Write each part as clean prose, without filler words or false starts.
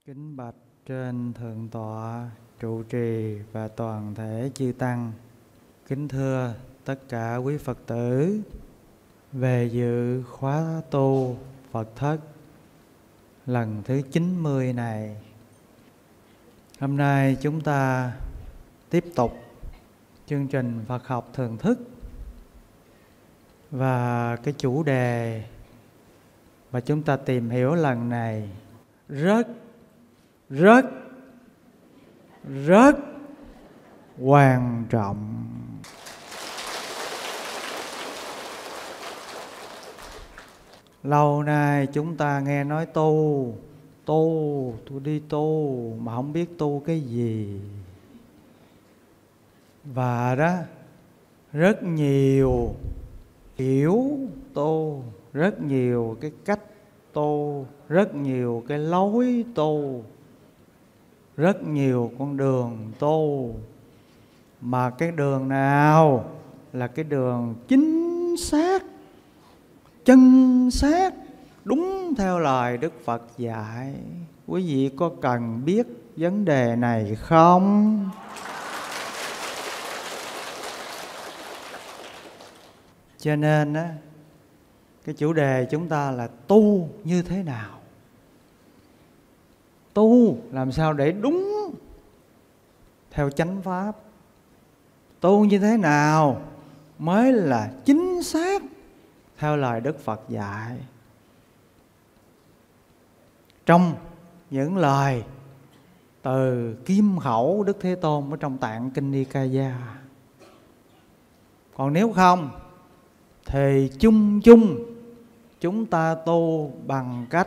Kính bạch trên thượng tọa trụ trì và toàn thể chư tăng. Kính thưa tất cả quý Phật tử về dự khóa tu Phật thất lần thứ 90 này. Hôm nay chúng ta tiếp tục chương trình Phật học thường thức, và cái chủ đề mà chúng ta tìm hiểu lần này rất quan trọng. Lâu nay chúng ta nghe nói tu, tôi đi tu mà không biết tu cái gì. Và đó, rất nhiều kiểu tu, rất nhiều cái cách tu, rất nhiều cái lối tu, rất nhiều con đường tu. Mà cái đường nào là cái đường chính xác, chân xác, đúng theo lời Đức Phật dạy? Quý vị có cần biết vấn đề này không? Cho nên á, cái chủ đề chúng ta là tu như thế nào? Tu làm sao để đúng theo chánh pháp? Tu như thế nào mới là chính xác theo lời Đức Phật dạy? Trong những lời từ kim khẩu Đức Thế Tôn ở trong Tạng Kinh Nikaya. Còn nếu không thì chung chúng ta tu bằng cách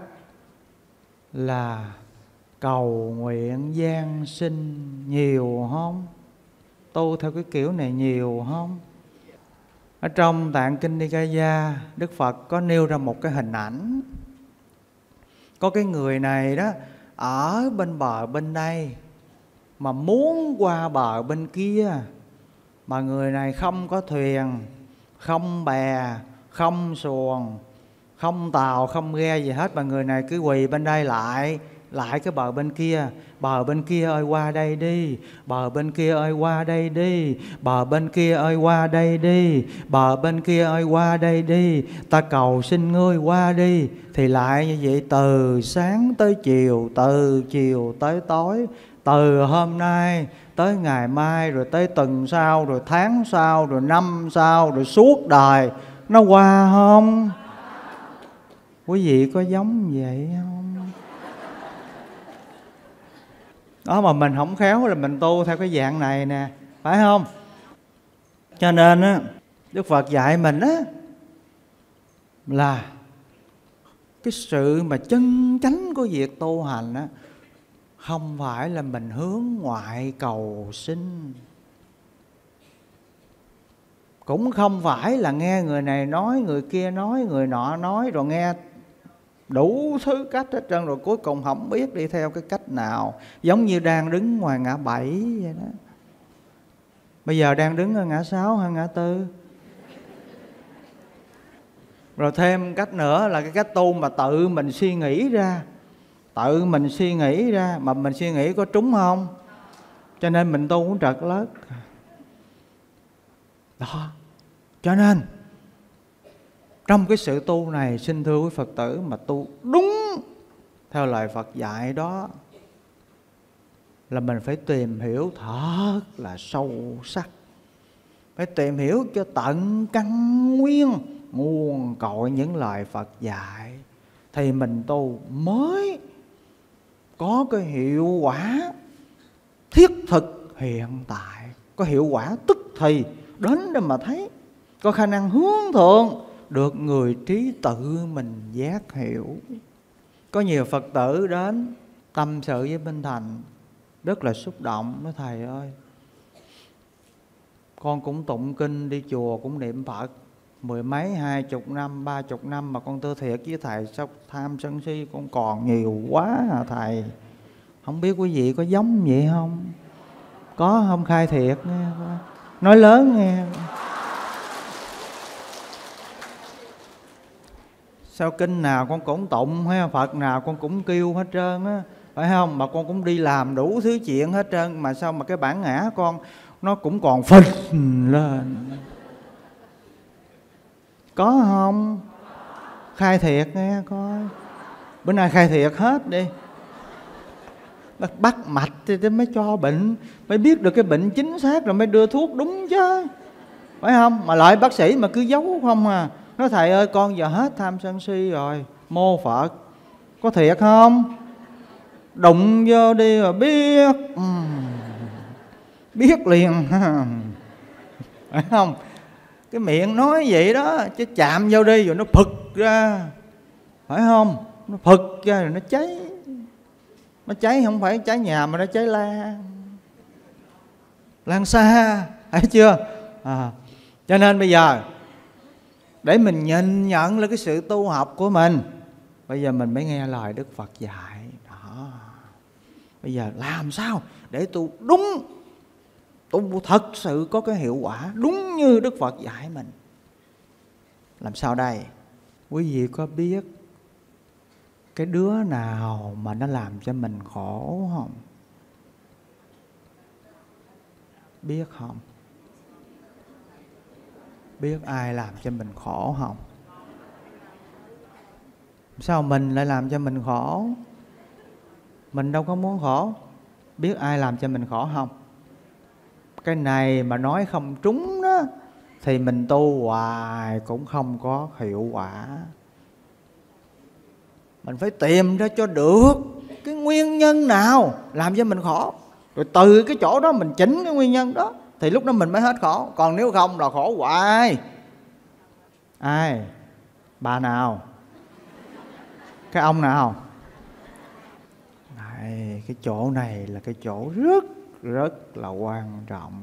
là cầu nguyện giáng sinh nhiều không? Tu theo cái kiểu này nhiều không? Ở trong Tạng Kinh Nikaya, Đức Phật có nêu ra một cái hình ảnh. Có cái người này đó ở bên bờ bên đây mà muốn qua bờ bên kia, mà người này không có thuyền, không bè, không xuồng, không tàu, không ghe gì hết, mà người này cứ quỳ bên đây lại cái bờ bên kia. Bờ bên kia ơi qua đây đi, bờ bên kia ơi qua đây đi, bờ bên kia ơi qua đây đi, bờ bên kia ơi qua đây đi, ta cầu xin ngươi qua đi. Thì lại như vậy từ sáng tới chiều, từ chiều tới tối, từ hôm nay tới ngày mai, rồi tới tuần sau, rồi tháng sau, rồi năm sau, rồi suốt đời nó qua không? Quý vị có giống vậy không? Đó, mà mình không khéo là mình tu theo cái dạng này nè, phải không? Cho nên á, Đức Phật dạy mình á là cái sự mà chân chánh của việc tu hành á, không phải là mình hướng ngoại cầu sinh, cũng không phải là nghe người này nói, người kia nói, người nọ nói, rồi nghe đủ thứ cách hết trơn, rồi cuối cùng không biết đi theo cái cách nào. Giống như đang đứng ngoài ngã 7 vậy đó. Bây giờ đang đứng ở ngã 6 hay ngã 4? Rồi thêm cách nữa là cái cách tu mà tự mình suy nghĩ ra. Tự mình suy nghĩ ra, mà mình suy nghĩ có trúng không? Cho nên mình tu cũng trật lất. Đó. Cho nên trong cái sự tu này, xin thưa quý Phật tử, mà tu đúng theo lời Phật dạy đó là mình phải tìm hiểu thật là sâu sắc, phải tìm hiểu cho tận căn nguyên, nguồn cội những lời Phật dạy, thì mình tu mới có cái hiệu quả thiết thực hiện tại, có hiệu quả tức thì đến để mà thấy, có khả năng hướng thượng được người trí tự mình giác hiểu. Có nhiều Phật tử đến tâm sự với Minh Thành rất là xúc động, nói thầy ơi, con cũng tụng kinh, đi chùa cũng niệm Phật 10 mấy, 20 năm, 30 năm, mà con thưa thiệt với thầy, sao tham sân si con còn nhiều quá à thầy. Không biết quý vị có giống vậy không? Có không? Khai thiệt nghe, nói lớn nghe. Sao kinh nào con cũng tụng hay Phật nào con cũng kêu hết trơn á, phải không? Mà con cũng đi làm đủ thứ chuyện hết trơn, mà sao mà cái bản ngã con nó cũng còn phình lên. Có không? Khai thiệt nghe coi. Bữa nay khai thiệt hết đi. Bắt mạch thì mới cho bệnh, mới biết được cái bệnh chính xác rồi mới đưa thuốc đúng chứ, phải không? Mà lại bác sĩ mà cứ giấu không à. Nói thầy ơi con giờ hết tham sân si rồi, mô Phật. Có thiệt không? Đụng vô đi rồi biết. Biết liền. Phải không? Cái miệng nói vậy đó, chứ chạm vô đi rồi nó phực ra, phải không? Nó phực ra rồi nó cháy. Nó cháy không phải cháy nhà mà nó cháy lan xa, thấy chưa? Cho nên bây giờ để mình nhìn nhận là cái sự tu học của mình, bây giờ mình mới nghe lời Đức Phật dạy đó. Bây giờ làm sao để tu đúng, tu thật sự có cái hiệu quả đúng như Đức Phật dạy mình? Làm sao đây? Quý vị có biết cái đứa nào mà nó làm cho mình khổ không? Biết không? Biết ai làm cho mình khổ không? Sao mình lại làm cho mình khổ? Mình đâu có muốn khổ. Biết ai làm cho mình khổ không? Cái này mà nói không trúng đó thì mình tu hoài cũng không có hiệu quả. Mình phải tìm ra cho được cái nguyên nhân nào làm cho mình khổ, rồi từ cái chỗ đó mình chỉnh cái nguyên nhân đó, thì lúc đó mình mới hết khổ. Còn nếu không là khổ hoài. Ai? Bà nào? Cái ông nào? Này, cái chỗ này là cái chỗ rất là quan trọng.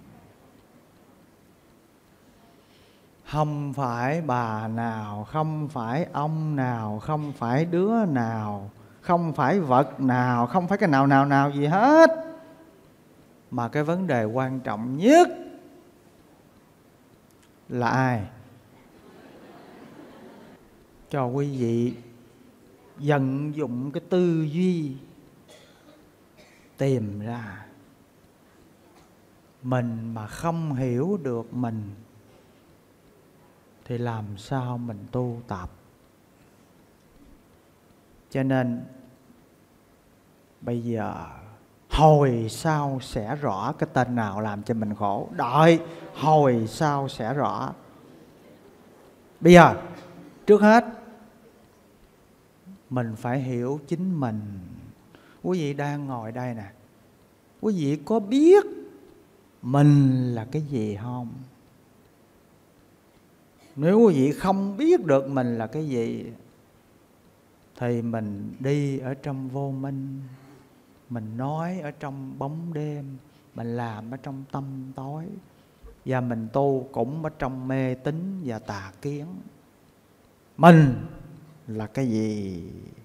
Không phải bà nào, không phải ông nào, không phải đứa nào, không phải vật nào, không phải cái nào gì hết. Mà cái vấn đề quan trọng nhất là ai? Cho quý vị vận dụng cái tư duy tìm ra. Mình mà không hiểu được mình thì làm sao mình tu tập? Cho nên bây giờ hồi sau sẽ rõ cái tên nào làm cho mình khổ. Đợi hồi sau sẽ rõ. Bây giờ trước hết mình phải hiểu chính mình. Quý vị đang ngồi đây nè, quý vị có biết mình là cái gì không? Nếu quý vị không biết được mình là cái gì thì mình đi ở trong vô minh, mình nói ở trong bóng đêm, mình làm ở trong tâm tối, và mình tu cũng ở trong mê tín và tà kiến. Mình là cái gì?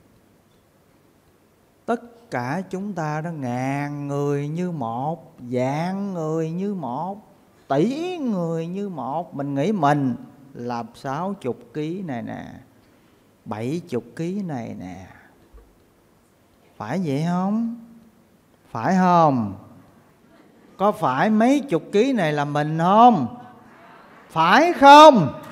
Tất cả chúng ta đó, ngàn người như một, vạn người như một, tỷ người như một. Mình nghĩ mình là 60 kg này nè, 70 kg này nè. Phải vậy không? Phải không? Có phải mấy chục ký này là mình không? Phải không?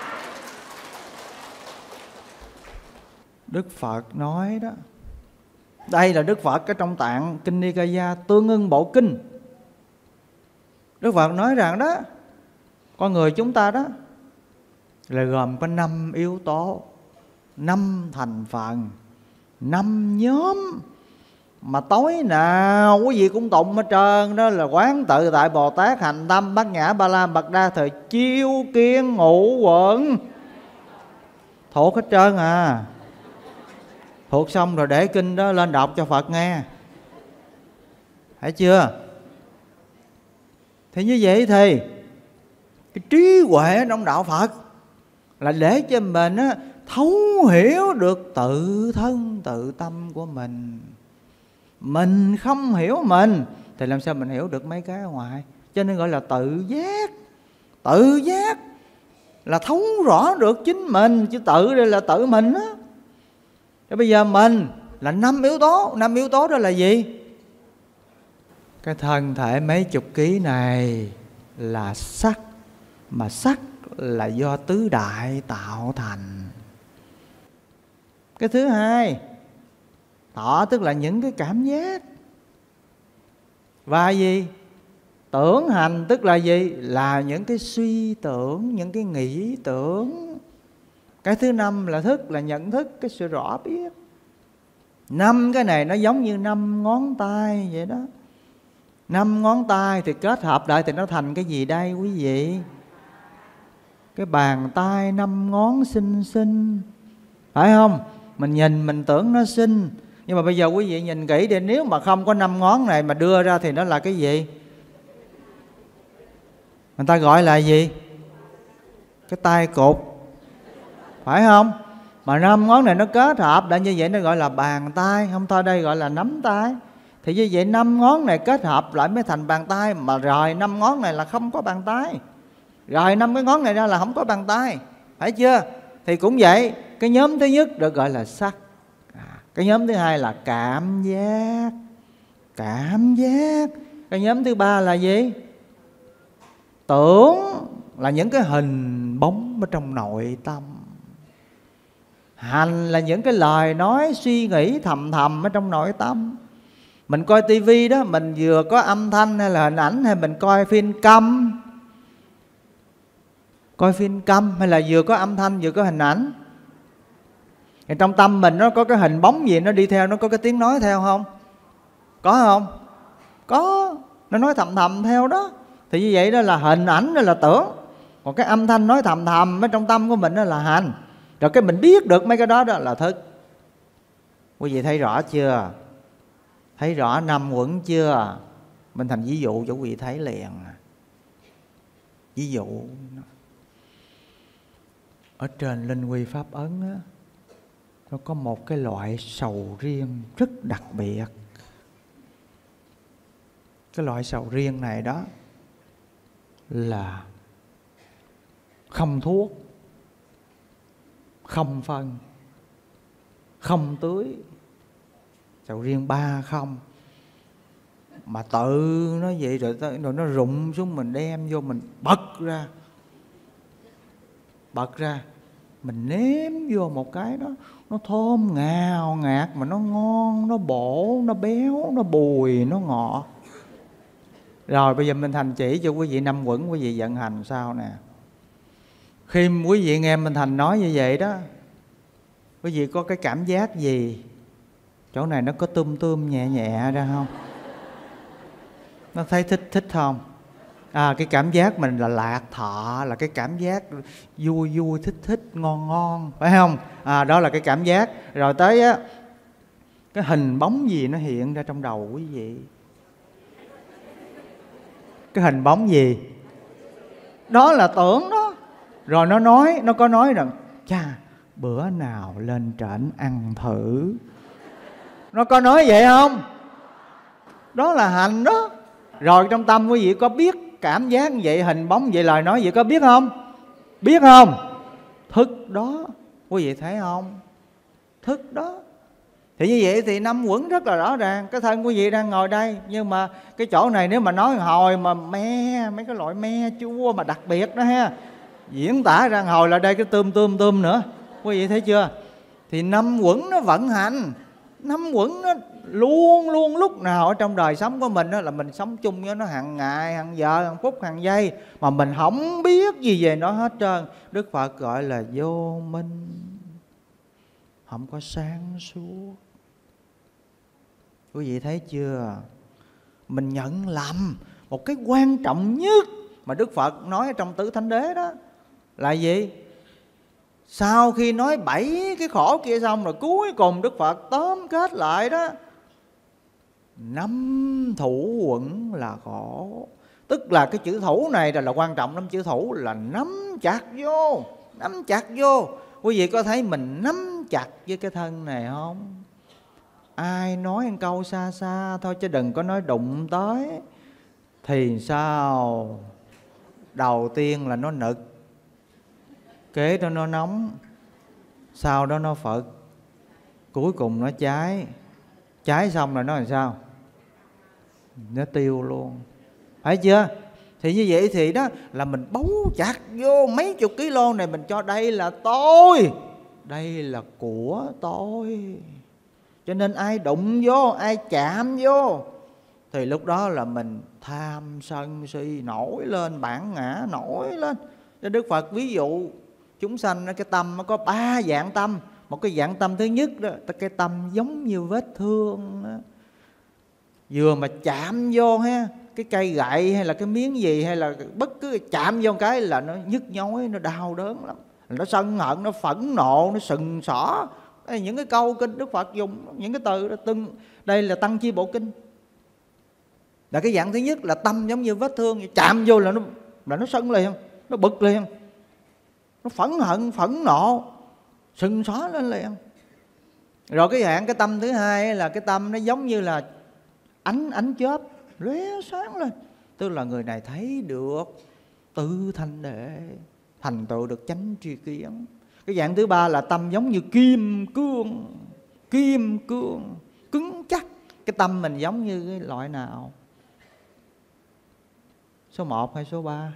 Đức Phật nói đó. Đây là Đức Phật ở trong tạng Kinh Nikaya Tương Ưng Bộ Kinh. Đức Phật nói rằng đó, con người chúng ta đó là gồm có 5 yếu tố, 5 thành phần, 5 nhóm. Mà tối nào quý vị cũng tụng hết trơn đó là quán tự tại Bồ Tát, hành tâm bát nhã ba la mật đa thời chiêu kiến ngũ quẩn. Thuộc hết trơn à. Thuộc xong rồi để kinh đó lên đọc cho Phật nghe. Thấy chưa? Thì như vậy thì cái trí huệ trong đạo Phật là để cho mình á, thấu hiểu được tự thân tự tâm của mình. Mình không hiểu mình thì làm sao mình hiểu được mấy cái ở ngoài? Cho nên gọi là tự giác. Tự giác là thấu rõ được chính mình, chứ tự đây là tự mình á. Bây giờ mình là 5 yếu tố. 5 yếu tố đó là gì? Cái thân thể mấy chục ký này là sắc, mà sắc là do tứ đại tạo thành. Cái thứ hai, thọ tức là những cái cảm giác. Và gì? Tưởng hành tức là gì? Là những cái suy tưởng, những cái nghĩ tưởng. Cái thứ năm là thức, là nhận thức, cái sự rõ biết. 5 cái này nó giống như 5 ngón tay vậy đó. 5 ngón tay thì kết hợp lại thì nó thành cái gì đây quý vị? Cái bàn tay 5 ngón xinh xinh, phải không? Mình nhìn mình tưởng nó xinh. Nhưng mà bây giờ quý vị nhìn kỹ đi, nếu mà không có 5 ngón này mà đưa ra thì nó là cái gì? Người ta gọi là gì? Cái tay cụt, phải không? Mà 5 ngón này nó kết hợp lại như vậy nó gọi là bàn tay. Không thôi đây gọi là nắm tay. Thì như vậy 5 ngón này kết hợp lại mới thành bàn tay. Mà rời 5 ngón này là không có bàn tay. Rời 5 cái ngón này ra là không có bàn tay, phải chưa? Thì cũng vậy. Cái nhóm thứ nhất được gọi là sắc. Cái nhóm thứ hai là cảm giác. Cảm giác. Cái nhóm thứ ba là gì? Tưởng, là những cái hình bóng ở trong nội tâm. Hành là những cái lời nói suy nghĩ thầm thầm ở trong nội tâm. Mình coi tivi đó, mình vừa có âm thanh hay là hình ảnh, hay mình coi phim câm, coi phim câm hay là vừa có âm thanh vừa có hình ảnh, thì trong tâm mình nó có cái hình bóng gì nó đi theo, nó có cái tiếng nói theo không? Có không? Có, nó nói thầm thầm theo đó. Thì như vậy đó là hình ảnh, đó là tưởng. Còn cái âm thanh nói thầm thầm ở trong tâm của mình đó là hành. Rồi cái mình biết được mấy cái đó đó là thức. Quý vị thấy rõ chưa? Thấy rõ 5 uẩn chưa? Mình thành ví dụ cho quý vị thấy liền. Ví dụ ở trên Linh Quy Pháp Ấn á, nó có một cái loại sầu riêng rất đặc biệt. Cái loại sầu riêng này đó là không thuốc, không phân, không tưới. Sầu riêng 3 không. Mà tự nó vậy rồi nó rụng xuống, mình đem vô mình bật ra. Bật ra, mình nếm vô một cái đó, nó thơm ngào ngạt, mà nó ngon, nó bổ, nó béo, nó bùi, nó ngọt. Rồi bây giờ mình thành chỉ cho quý vị 5 uẩn, quý vị vận hành sao nè. Khi quý vị nghe Minh Thành nói như vậy đó, quý vị có cái cảm giác gì? Chỗ này nó có tươm nhẹ nhẹ ra không? Nó thấy thích không? Cái cảm giác mình là lạc thọ, là cái cảm giác vui thích ngon, phải không? Đó là cái cảm giác. Rồi tới á, cái hình bóng gì nó hiện ra trong đầu quý vị? Cái hình bóng gì? Đó là tưởng đó. Rồi nó có nói rằng chà, bữa nào lên trển ăn thử. Nó có nói vậy không? Đó là hành đó. Rồi trong tâm quý vị có biết cảm giác như vậy, hình bóng vậy, lời nói vậy, có biết không? Biết không? Thức đó. Quý vị thấy không? Thức đó. Thì như vậy thì 5 uẩn rất là rõ ràng. Cái thân quý vị đang ngồi đây, nhưng mà cái chỗ này nếu mà nói hồi mà me, mấy cái loại me chua mà đặc biệt đó ha, diễn tả ra hồi là đây cái tươm nữa. Quý vị thấy chưa? Thì 5 uẩn nó vận hành. 5 uẩn nó luôn lúc nào ở trong đời sống của mình đó là mình sống chung với nó hàng ngày, hàng giờ, hàng phút, hàng giây, mà mình không biết gì về nó hết trơn. Đức Phật gọi là vô minh, không có sáng suốt. Quý vị thấy chưa? Mình nhận lầm một cái quan trọng nhất mà Đức Phật nói trong Tứ Thánh Đế đó là gì? Sau khi nói 7 cái khổ kia xong rồi, cuối cùng Đức Phật tóm kết lại đó, 5 thủ uẩn là khổ. Tức là cái chữ thủ này là quan trọng lắm. Chữ thủ là nắm chặt vô. Nắm chặt vô. Quý vị có thấy mình nắm chặt với cái thân này không? Ai nói một câu xa xa thôi, chứ đừng có nói đụng tới. Thì sao? Đầu tiên là nó nực, kế đó nó nóng, sau đó nó phật, cuối cùng nó cháy xong rồi nó làm sao? Nó tiêu luôn, phải chưa? Thì như vậy thì đó là mình bấu chặt vô mấy chục kg này, mình cho đây là tôi, đây là của tôi. Cho nên ai đụng vô, ai chạm vô thì lúc đó là mình tham sân si nổi lên, bản ngã nổi lên. Cho Đức Phật ví dụ chúng sanh cái tâm nó có 3 dạng tâm. Một cái dạng tâm thứ nhất đó, cái tâm giống như vết thương đó. Vừa mà chạm vô ha, cái cây gậy hay là cái miếng gì, hay là bất cứ chạm vô cái là nó nhức nhối, nó đau đớn lắm. Nó sân hận, nó phẫn nộ, nó sừng sỏ. Những cái câu kinh Đức Phật dùng những cái từ đó, đây là Tăng Chi Bộ Kinh. Là cái dạng thứ nhất là tâm giống như vết thương, chạm vô là nó sân liền, nó bực liền, nó phẫn hận, phẫn nộ, sừng sỏ lên liền. Rồi cái dạng cái tâm thứ hai là cái tâm nó giống như là ánh chớp lóe sáng lên, tức là người này thấy được tự thành đệ, thành tựu được chánh tri kiến. Cái dạng thứ ba là tâm giống như kim cương cứng chắc. Cái tâm mình giống như cái loại nào? Số 1 hay số 3?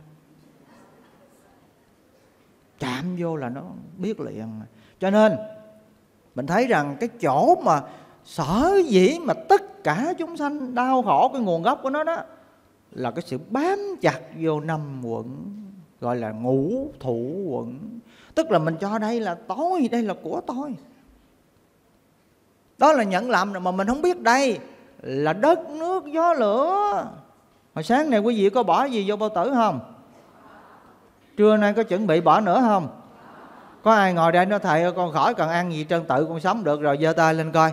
Chạm vô là nó biết liền. Cho nên mình thấy rằng cái chỗ mà sở dĩ mà tất cả chúng sanh đau khổ, cái nguồn gốc của nó đó là cái sự bám chặt vô 5 quẩn, gọi là ngũ thủ quẩn. Tức là mình cho đây là tôi, đây là của tôi. Đó là nhận lầm rồi, mà mình không biết đây là đất nước gió lửa. Hồi sáng này quý vị có bỏ gì vô bao tử không? Trưa nay có chuẩn bị bỏ nữa không? Có ai ngồi đây nói thầy ơi, con khỏi cần ăn gì trơn, tự con sống được rồi, giơ tay lên coi.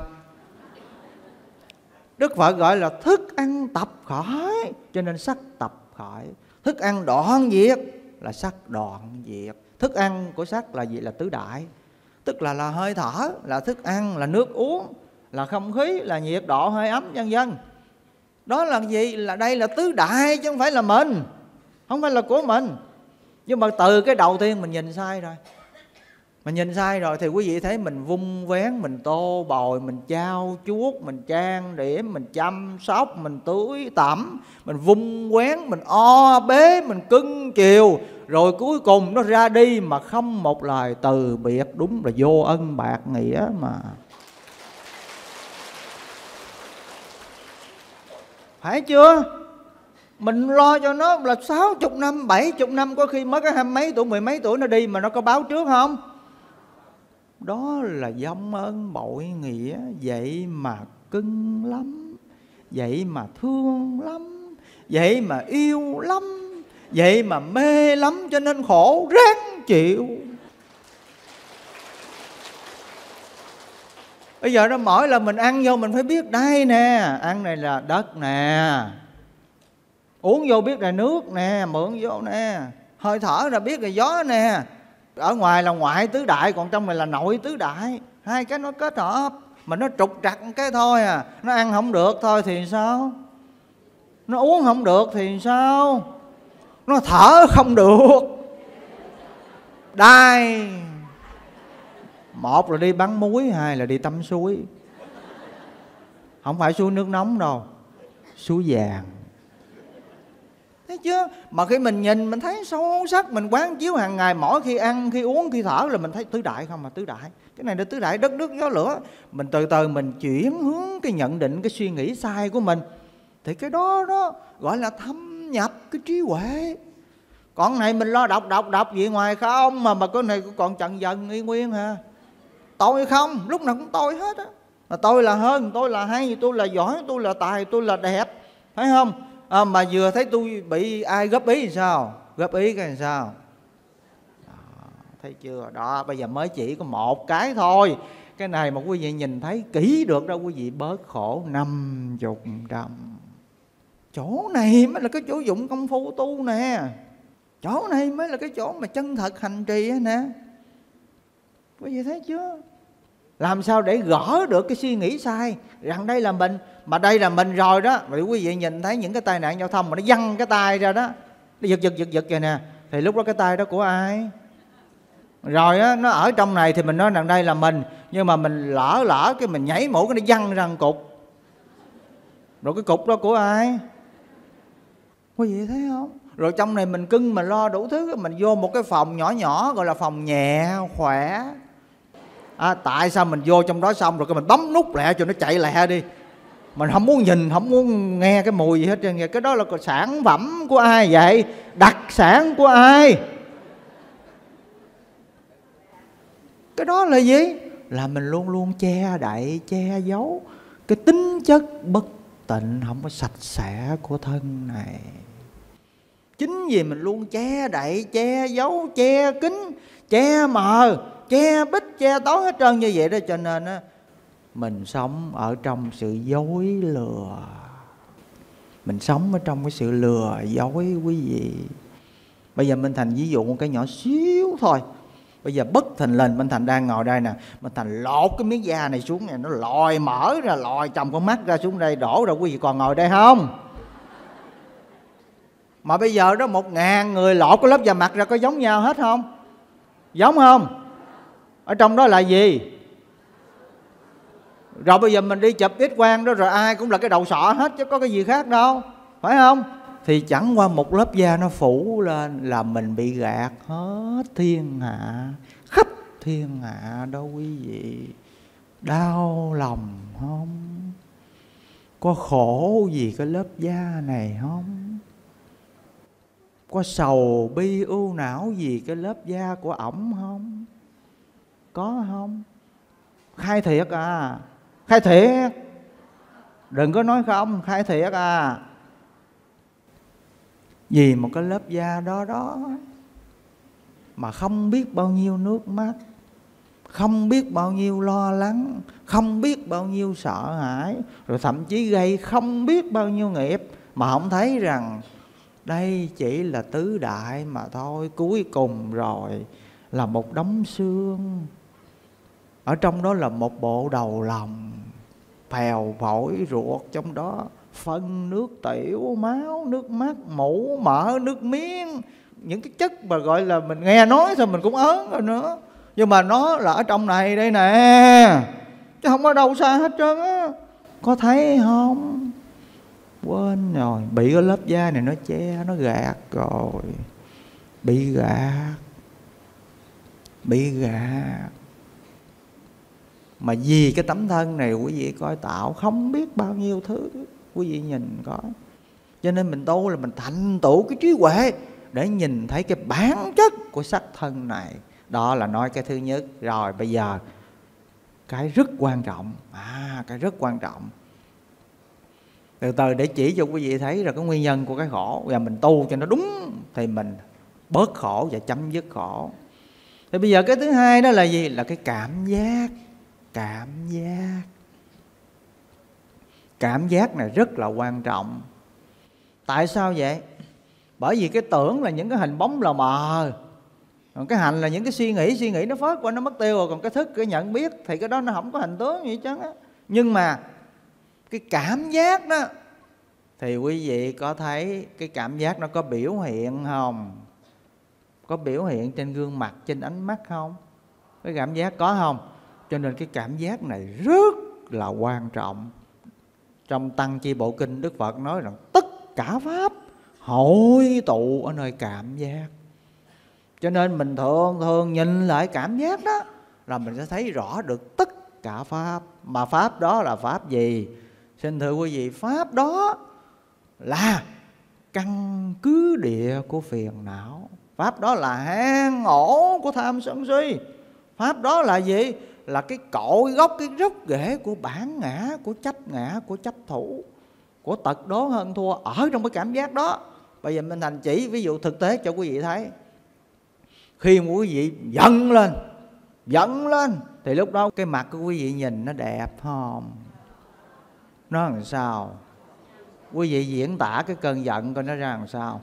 Đức Phật gọi là thức ăn tập khỏi, cho nên sắc tập khỏi. Thức ăn đoạn diệt là sắc đoạn diệt. Thức ăn của sắc là gì? Là tứ đại. Tức là hơi thở, là thức ăn, là nước uống, là không khí, là nhiệt độ, hơi ấm, vân vân. Đó là gì? Là đây là tứ đại chứ không phải là mình, không phải là của mình. Nhưng mà từ cái đầu tiên mình nhìn sai rồi. Mình nhìn sai rồi thì quý vị thấy mình vung vén, mình tô bồi, mình trao chuốt, mình trang điểm, mình chăm sóc, mình tưới tẩm, mình vung vén, mình o bế, mình cưng chiều. Rồi cuối cùng nó ra đi mà không một lời từ biệt. Đúng là vô ân bạc nghĩa mà. Phải chưa? Mình lo cho nó là 60 năm, 70 năm, có khi mới có 20 mấy tuổi, 10 mấy tuổi nó đi mà nó có báo trước không? Đó là vong ơn bội nghĩa. Vậy mà cưng lắm, vậy mà thương lắm, vậy mà yêu lắm, vậy mà mê lắm, cho nên khổ ráng chịu. Bây giờ nó mỗi lần mình ăn vô mình phải biết đây nè, ăn này là đất nè, uống vô biết là nước nè, mượn vô nè, hơi thở là biết là gió nè. Ở ngoài là ngoại tứ đại, còn trong này là nội tứ đại. Hai cái nó kết hợp, mà nó trục trặc cái thôi à. Nó ăn không được thôi thì sao? Nó uống không được thì sao? Nó thở không được. Đai, một là đi bắn muối, hai là đi tắm suối. Không phải suối nước nóng đâu, suối vàng. Thấy chưa? Mà khi mình nhìn mình thấy sâu sắc, mình quán chiếu hàng ngày, mỗi khi ăn, khi uống, khi thở là mình thấy tứ đại không mà. Tứ đại, cái này là tứ đại đất nước gió lửa. Mình từ từ mình chuyển hướng cái nhận định, cái suy nghĩ sai của mình, thì cái đó gọi là thâm nhập cái trí huệ. Còn này mình lo đọc gì ngoài không mà cái này còn chần dần y nguyên hả? Tôi không, lúc nào cũng tôi hết á. Tôi là hơn, tôi là hay, tôi là giỏi, tôi là tài, tôi là đẹp, phải không? Mà vừa thấy tôi bị ai góp ý thì sao? Góp ý cái làm sao? Đó, thấy chưa? Đó, bây giờ mới chỉ có một cái thôi. Cái này mà quý vị nhìn thấy kỹ được đâu, quý vị bớt khổ 50 năm. Chỗ này mới là cái chỗ dụng công phu tu nè. Chỗ này mới là cái chỗ mà chân thật hành trì nè. Quý vị thấy chưa? Làm sao để gỡ được cái suy nghĩ sai rằng đây là mình, mà đây là mình rồi đó. Vì quý vị nhìn thấy những cái tai nạn giao thông mà nó văng cái tay ra đó, nó giật kìa nè, thì lúc đó cái tay đó của ai? Rồi á, nó ở trong này thì mình nói rằng đây là mình. Nhưng mà mình lỡ cái mình nhảy mũi cái nó văng ra một cục. Rồi cái cục đó của ai? Quý vị thấy không? Rồi trong này mình cưng mình lo đủ thứ. Mình vô một cái phòng nhỏ nhỏ gọi là phòng nhẹ khỏe. Tại sao mình vô trong đó xong rồi cái mình bấm nút lẹ cho nó chạy lẹ đi. Mình không muốn nhìn, không muốn nghe cái mùi gì hết trơn. Cái đó là sản phẩm của ai vậy? Đặc sản của ai? Cái đó là gì? Là mình luôn luôn che đậy, che giấu cái tính chất bất tịnh, không có sạch sẽ của thân này. Chính vì mình luôn che đậy, che giấu, che kín, che mờ, che bít, che tối hết trơn như vậy đó. Cho nên á, mình sống ở trong sự dối lừa. Mình sống ở trong cái sự lừa dối quý vị. Bây giờ Minh Thành ví dụ một cái nhỏ xíu thôi. Bây giờ bất thình lình Minh Thành đang ngồi đây nè, Minh Thành lột cái miếng da này xuống này, nó lòi mở ra, lòi chồng con mắt ra xuống đây, đổ ra, quý vị còn ngồi đây không? Mà bây giờ đó 1000 người lột cái lớp da mặt ra có giống nhau hết không? Giống không? Ở trong đó là gì? Rồi bây giờ mình đi chụp X-quang đó rồi ai cũng là cái đầu sọ hết chứ có cái gì khác đâu, phải không? Thì chẳng qua một lớp da nó phủ lên là mình bị gạt hết thiên hạ, khắp thiên hạ đó quý vị. Đau lòng không? Có khổ gì cái lớp da này không? Có sầu bi ưu não gì cái lớp da của ổng không? Có không? Khai thiệt à, khai thiệt. Đừng có nói không, khai thiệt à. Vì một cái lớp da đó mà không biết bao nhiêu nước mắt, không biết bao nhiêu lo lắng, không biết bao nhiêu sợ hãi, rồi thậm chí gây không biết bao nhiêu nghiệp, mà không thấy rằng đây chỉ là tứ đại mà thôi. Cuối cùng rồi là một đống xương. Ở trong đó là một bộ đầu lòng, phèo phổi ruột trong đó, phân, nước tiểu, máu, nước mắt, mủ, mỡ, nước miếng. Những cái chất mà gọi là mình nghe nói thôi mình cũng ớn rồi nữa. Nhưng mà nó là ở trong này đây nè, chứ không có đâu xa hết trơn á. Có thấy không? Quên rồi, bị cái lớp da này nó che, nó gạt rồi. Bị gạt. Bị gạt. Mà vì cái tấm thân này quý vị coi tạo không biết bao nhiêu thứ, quý vị nhìn coi. Cho nên mình tu là mình thành tựu cái trí huệ để nhìn thấy cái bản chất của sắc thân này. Đó là nói cái thứ nhất. Rồi bây giờ cái rất quan trọng, cái rất quan trọng, từ từ để chỉ cho quý vị thấy là cái nguyên nhân của cái khổ. Và mình tu cho nó đúng thì mình bớt khổ và chấm dứt khổ. Thì bây giờ cái thứ hai đó là gì? Là cái cảm giác. Cảm giác. Cảm giác này rất là quan trọng. Tại sao vậy? Bởi vì cái tưởng là những cái hình bóng lờ mờ, còn cái hành là những cái suy nghĩ nó phớt qua, nó mất tiêu rồi. Còn cái thức, cái nhận biết thì cái đó nó không có hình tướng gì chứ á. Nhưng mà cái cảm giác đó thì quý vị có thấy cái cảm giác nó có biểu hiện không? Có biểu hiện trên gương mặt, trên ánh mắt không? Cái cảm giác có không? Cho nên cái cảm giác này rất là quan trọng. Trong Tăng Chi Bộ Kinh, Đức Phật nói rằng tất cả pháp hội tụ ở nơi cảm giác. Cho nên mình thường nhìn lại cảm giác đó là mình sẽ thấy rõ được tất cả pháp. Mà pháp đó là pháp gì? Xin thưa quý vị, pháp đó là căn cứ địa của phiền não. Pháp đó là hang ổ của tham sân si. Pháp đó là gì? Là cái cội gốc, cái gốc rễ của bản ngã, của chấp ngã, của chấp thủ, của tật đố hơn thua ở trong cái cảm giác đó. Bây giờ mình thành chỉ ví dụ thực tế cho quý vị thấy. Khi mà quý vị giận lên thì lúc đó cái mặt của quý vị nhìn nó đẹp không? Nó làm sao? Quý vị diễn tả cái cơn giận coi nó ra làm sao?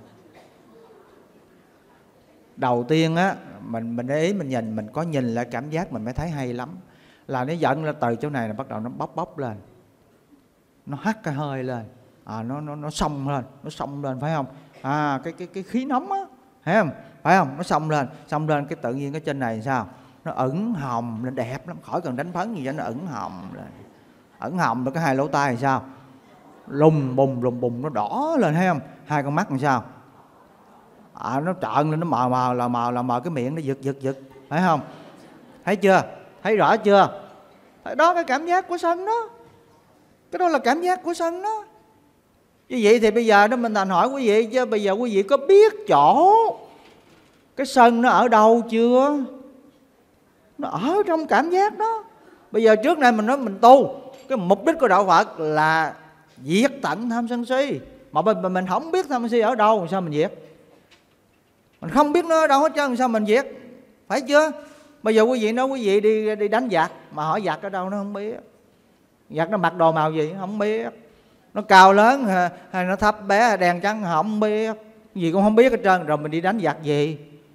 Đầu tiên á, mình để ý mình nhìn, mình có nhìn lại cảm giác mình mới thấy hay lắm. Là nó giận là từ chỗ này là bắt đầu nó bốc lên, nó hắt cái hơi lên, nó xông lên phải không? Cái khí nóng á, thấy không? Phải không? Nó xông lên cái tự nhiên cái trên này sao? nó ửng hồng, nó đẹp lắm, khỏi cần đánh phấn gì cho nó ửng hồng lên. Ửng hồng rồi cái hai lỗ tai thì sao? Lùng bùng nó đỏ lên, thấy không? Hai con mắt làm sao? Nó trợn lên, nó mờ cái miệng nó giật, thấy không? Thấy chưa? Thấy rõ chưa? Đó cái cảm giác của sân đó. Cái đó là cảm giác của sân đó. Như vậy thì bây giờ đó mình thành hỏi quý vị, chứ bây giờ quý vị có biết chỗ cái sân nó ở đâu chưa? Nó ở trong cảm giác đó. Bây giờ trước nay mình nói mình tu, cái mục đích của đạo Phật là diệt tận tham sân si. Mà mình không biết tham sân si ở đâu, sao mình diệt? Mình không biết nó ở đâu hết trơn, sao mình diệt? Phải chưa? Bây giờ quý vị nói quý vị đi đánh giặc, mà hỏi giặc ở đâu nó không biết. Giặc nó mặc đồ màu gì không biết. Nó cao lớn hay nó thấp bé, đen trắng không biết. Gì cũng không biết hết trơn. Rồi mình đi đánh giặc gì?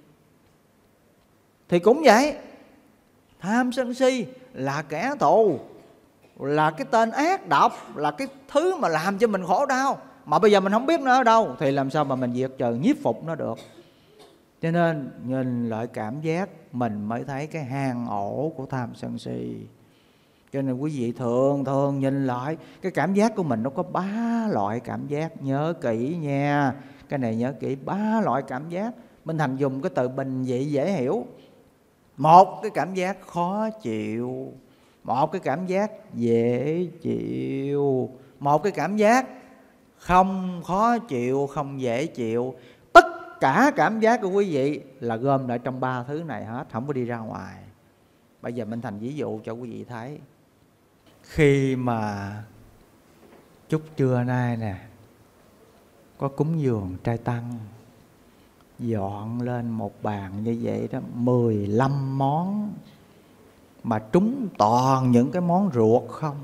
Thì cũng vậy. Tham sân si là kẻ thù, là cái tên ác độc, là cái thứ mà làm cho mình khổ đau. Mà bây giờ mình không biết nó ở đâu thì làm sao mà mình diệt trừ nhiếp phục nó được. Cho nên nhìn lại cảm giác mình mới thấy cái hang ổ của tham sân si. Cho nên quý vị thường nhìn lại cái cảm giác của mình, nó có 3 loại cảm giác. Nhớ kỹ nha, cái này nhớ kỹ, 3 loại cảm giác. Minh Thành dùng cái từ bình dị dễ hiểu. Một cái cảm giác khó chịu, một cái cảm giác dễ chịu, một cái cảm giác không khó chịu, không dễ chịu. Tất cả cảm giác của quý vị là gom lại trong 3 thứ này hết, không có đi ra ngoài. Bây giờ Minh Thành ví dụ cho quý vị thấy. Khi mà chút trưa nay nè, có cúng dường trai tăng, dọn lên một bàn như vậy đó, 15 món, mà trúng toàn những cái món ruột không.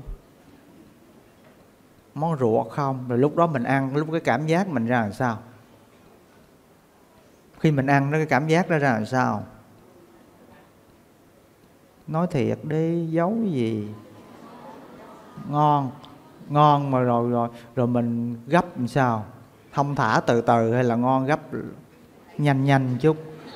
Món ruột không. Rồi lúc đó mình ăn, lúc cái cảm giác mình ra làm sao? Khi mình ăn nó, cái cảm giác đó ra làm sao? Nói thiệt đi, giấu gì? Ngon mà rồi mình gấp làm sao? Thông thả từ từ hay là ngon gấp nhanh chút?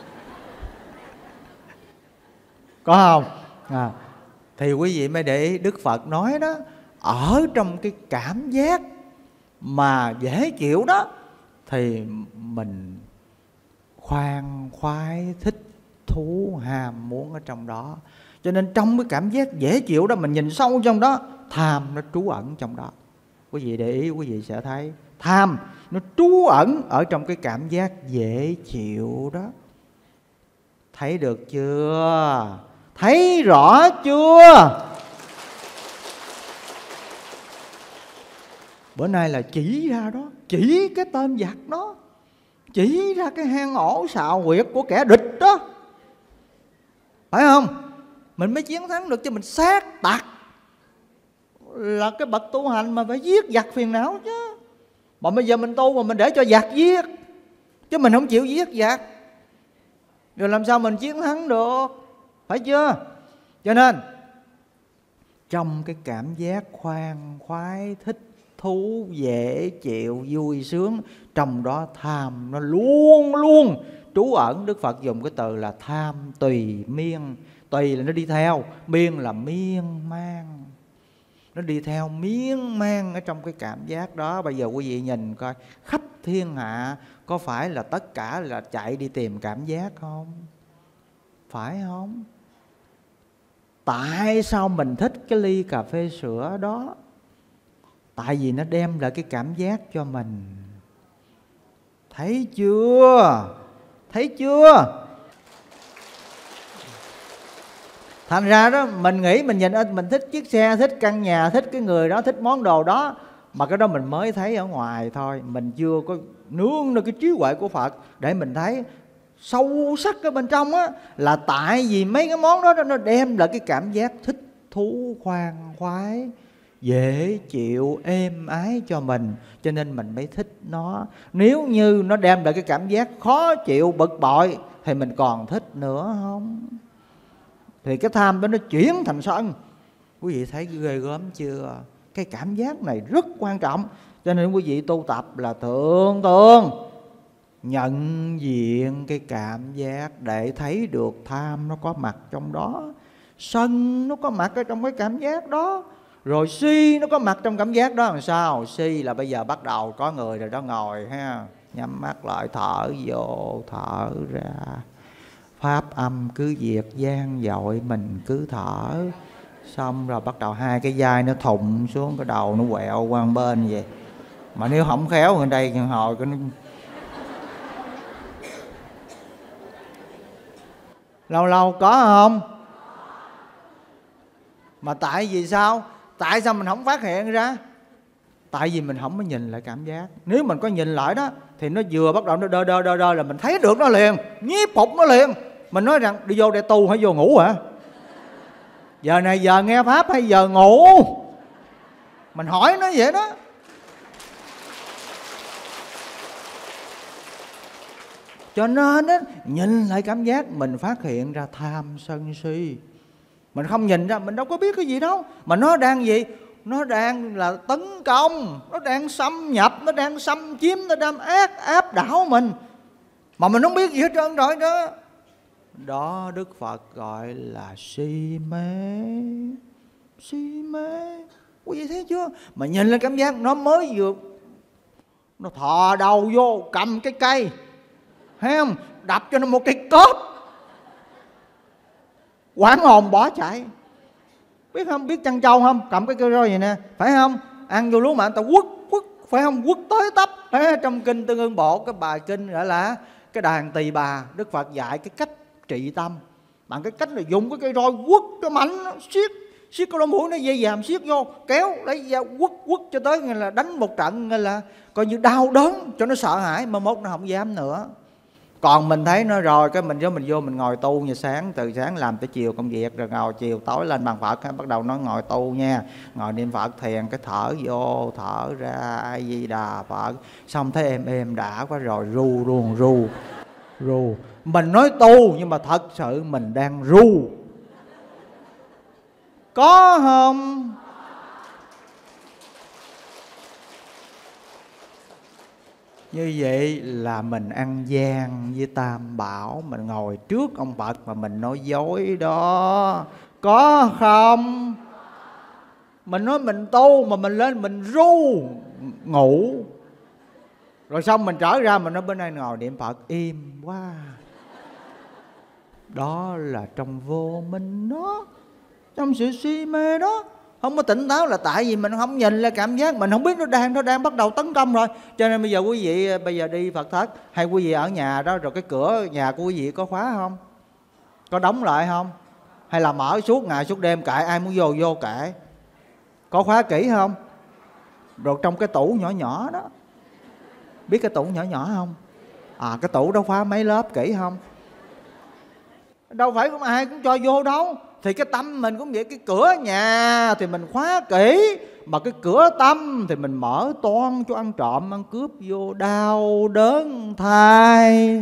Có không? Thì quý vị mới để ý, Đức Phật nói đó, ở trong cái cảm giác mà dễ chịu đó thì mình khoan khoái, thích thú, ham muốn ở trong đó. Cho nên trong cái cảm giác dễ chịu đó, mình nhìn sâu trong đó, tham nó trú ẩn trong đó. Quý vị để ý, quý vị sẽ thấy tham nó trú ẩn ở trong cái cảm giác dễ chịu đó. Thấy được chưa? Thấy rõ chưa? Bữa nay là chỉ ra đó, chỉ cái tên giặc đó, chỉ ra cái hang ổ xào quyệt của kẻ địch đó, phải không? Mình mới chiến thắng được, cho mình sát tặc là cái bậc tu hành mà phải giết giặc phiền não chứ. Mà bây giờ mình tu mà mình để cho giặc giết, chứ mình không chịu giết giặc, rồi làm sao mình chiến thắng được, phải chưa? Cho nên trong cái cảm giác khoan khoái, thích thú, dễ chịu, vui sướng, trong đó tham nó luôn luôn trú ẩn. Đức Phật dùng cái từ là tham tùy miên. Tùy là nó đi theo, miên là miên man. Nó đi theo miên man ở trong cái cảm giác đó. Bây giờ quý vị nhìn coi, khắp thiên hạ có phải là tất cả là chạy đi tìm cảm giác không? Phải không? Tại sao mình thích cái ly cà phê sữa đó? Tại vì nó đem lại cái cảm giác cho mình. Thấy chưa? Thấy chưa? Thành ra đó, mình nghĩ mình nhìn mình thích chiếc xe, thích căn nhà, thích cái người đó, thích món đồ đó, mà cái đó mình mới thấy ở ngoài thôi. Mình chưa có nương được cái trí huệ của Phật để mình thấy sâu sắc ở bên trong á, là tại vì mấy cái món đó nó đem lại cái cảm giác thích thú, khoan khoái, dễ chịu, êm ái cho mình, cho nên mình mới thích nó. Nếu như nó đem lại cái cảm giác khó chịu, bực bội thì mình còn thích nữa không? Thì cái tham đó nó chuyển thành sân. Quý vị thấy ghê gớm chưa? Cái cảm giác này rất quan trọng. Cho nên quý vị tu tập là thường nhận diện cái cảm giác để thấy được tham nó có mặt trong đó, sân nó có mặt ở trong cái cảm giác đó, rồi si nó có mặt trong cảm giác đó. Làm sao? Si là bây giờ bắt đầu có người rồi đó, ngồi ha, nhắm mắt lại, thở vô thở ra, pháp âm cứ việc gian dội, mình cứ thở. Xong rồi bắt đầu hai cái vai nó thụng xuống, cái đầu nó quẹo qua một bên vậy. Mà nếu không khéo ở đây hồi cái nó... Lâu lâu có không? Mà tại vì sao? Tại sao mình không phát hiện ra? Tại vì mình không có nhìn lại cảm giác. Nếu mình có nhìn lại đó thì nó vừa bắt đầu nó đơ là mình thấy được nó liền, nhiếp phục nó liền. Mình nói rằng đi vô để tu hay vô ngủ hả? Giờ này giờ nghe pháp hay giờ ngủ? Mình hỏi nó vậy đó. Cho nên á, nhìn lại cảm giác mình phát hiện ra tham sân si. Mình không nhìn ra mình đâu có biết cái gì đâu. Mà nó đang gì? Nó đang là tấn công, nó đang xâm nhập, nó đang xâm chiếm, nó đang áp đảo mình. Mà mình không biết gì hết trơn rồi đó. Đó Đức Phật gọi là si mê. Si mê. Quý vị thấy chưa? Mà nhìn lên cảm giác nó mới vừa, nó thò đầu vô cầm cái cây, thấy không? Đập cho nó một cái cốp, quảng hồn bỏ chạy. Biết không? Biết chăn trâu không? Cầm cái cây roi vậy nè, phải không? Ăn vô lúa mà người ta quất, phải không? Quất tới tấp. Trong kinh Tương Ưng Bộ, cái bài kinh gọi là cái đàn tỳ bà, Đức Phật dạy cái cách trị tâm bằng cái cách là dùng cái cây roi quất cho mạnh, siết cái lỗ mũi nó dây dàm, siết vô kéo lấy dao quất cho tới nghe là đánh một trận, nghe là coi như đau đớn cho nó sợ hãi, mà mốt nó không dám nữa. Còn mình thấy nó rồi cái mình vô mình ngồi tu như sáng, từ sáng làm tới chiều công việc, rồi ngồi chiều tối lên bàn Phật, bắt đầu nó ngồi tu nha, ngồi niệm Phật thiền, cái thở vô thở ra A Di Đà Phật, xong thấy êm đã quá rồi ru luôn, ru. Mình nói tu nhưng mà thật sự mình đang ru. Có không? Như vậy là mình ăn gian với Tam Bảo, mình ngồi trước ông Phật mà mình nói dối đó. Có không? Mình nói mình tu mà mình lên mình ru, ngủ. Rồi xong mình trở ra mình nói bên đây ngồi niệm Phật im quá. Đó là trong vô minh đó, trong sự si mê đó. Không có tỉnh táo là tại vì mình không nhìn lại cảm giác, mình không biết nó đang bắt đầu tấn công rồi. Cho nên bây giờ quý vị bây giờ đi Phật thất hay quý vị ở nhà đó, rồi cái cửa nhà của quý vị có khóa không? Có đóng lại không? Hay là mở suốt ngày suốt đêm kệ, ai muốn vô kệ? Có khóa kỹ không? Rồi trong cái tủ nhỏ đó, biết cái tủ nhỏ không? Cái tủ đó khóa mấy lớp kỹ không? Đâu phải không ai cũng cho vô đâu. Thì cái tâm mình cũng vậy, cái cửa nhà thì mình khóa kỹ, mà cái cửa tâm thì mình mở toan cho ăn trộm ăn cướp vô, đau đớn thai.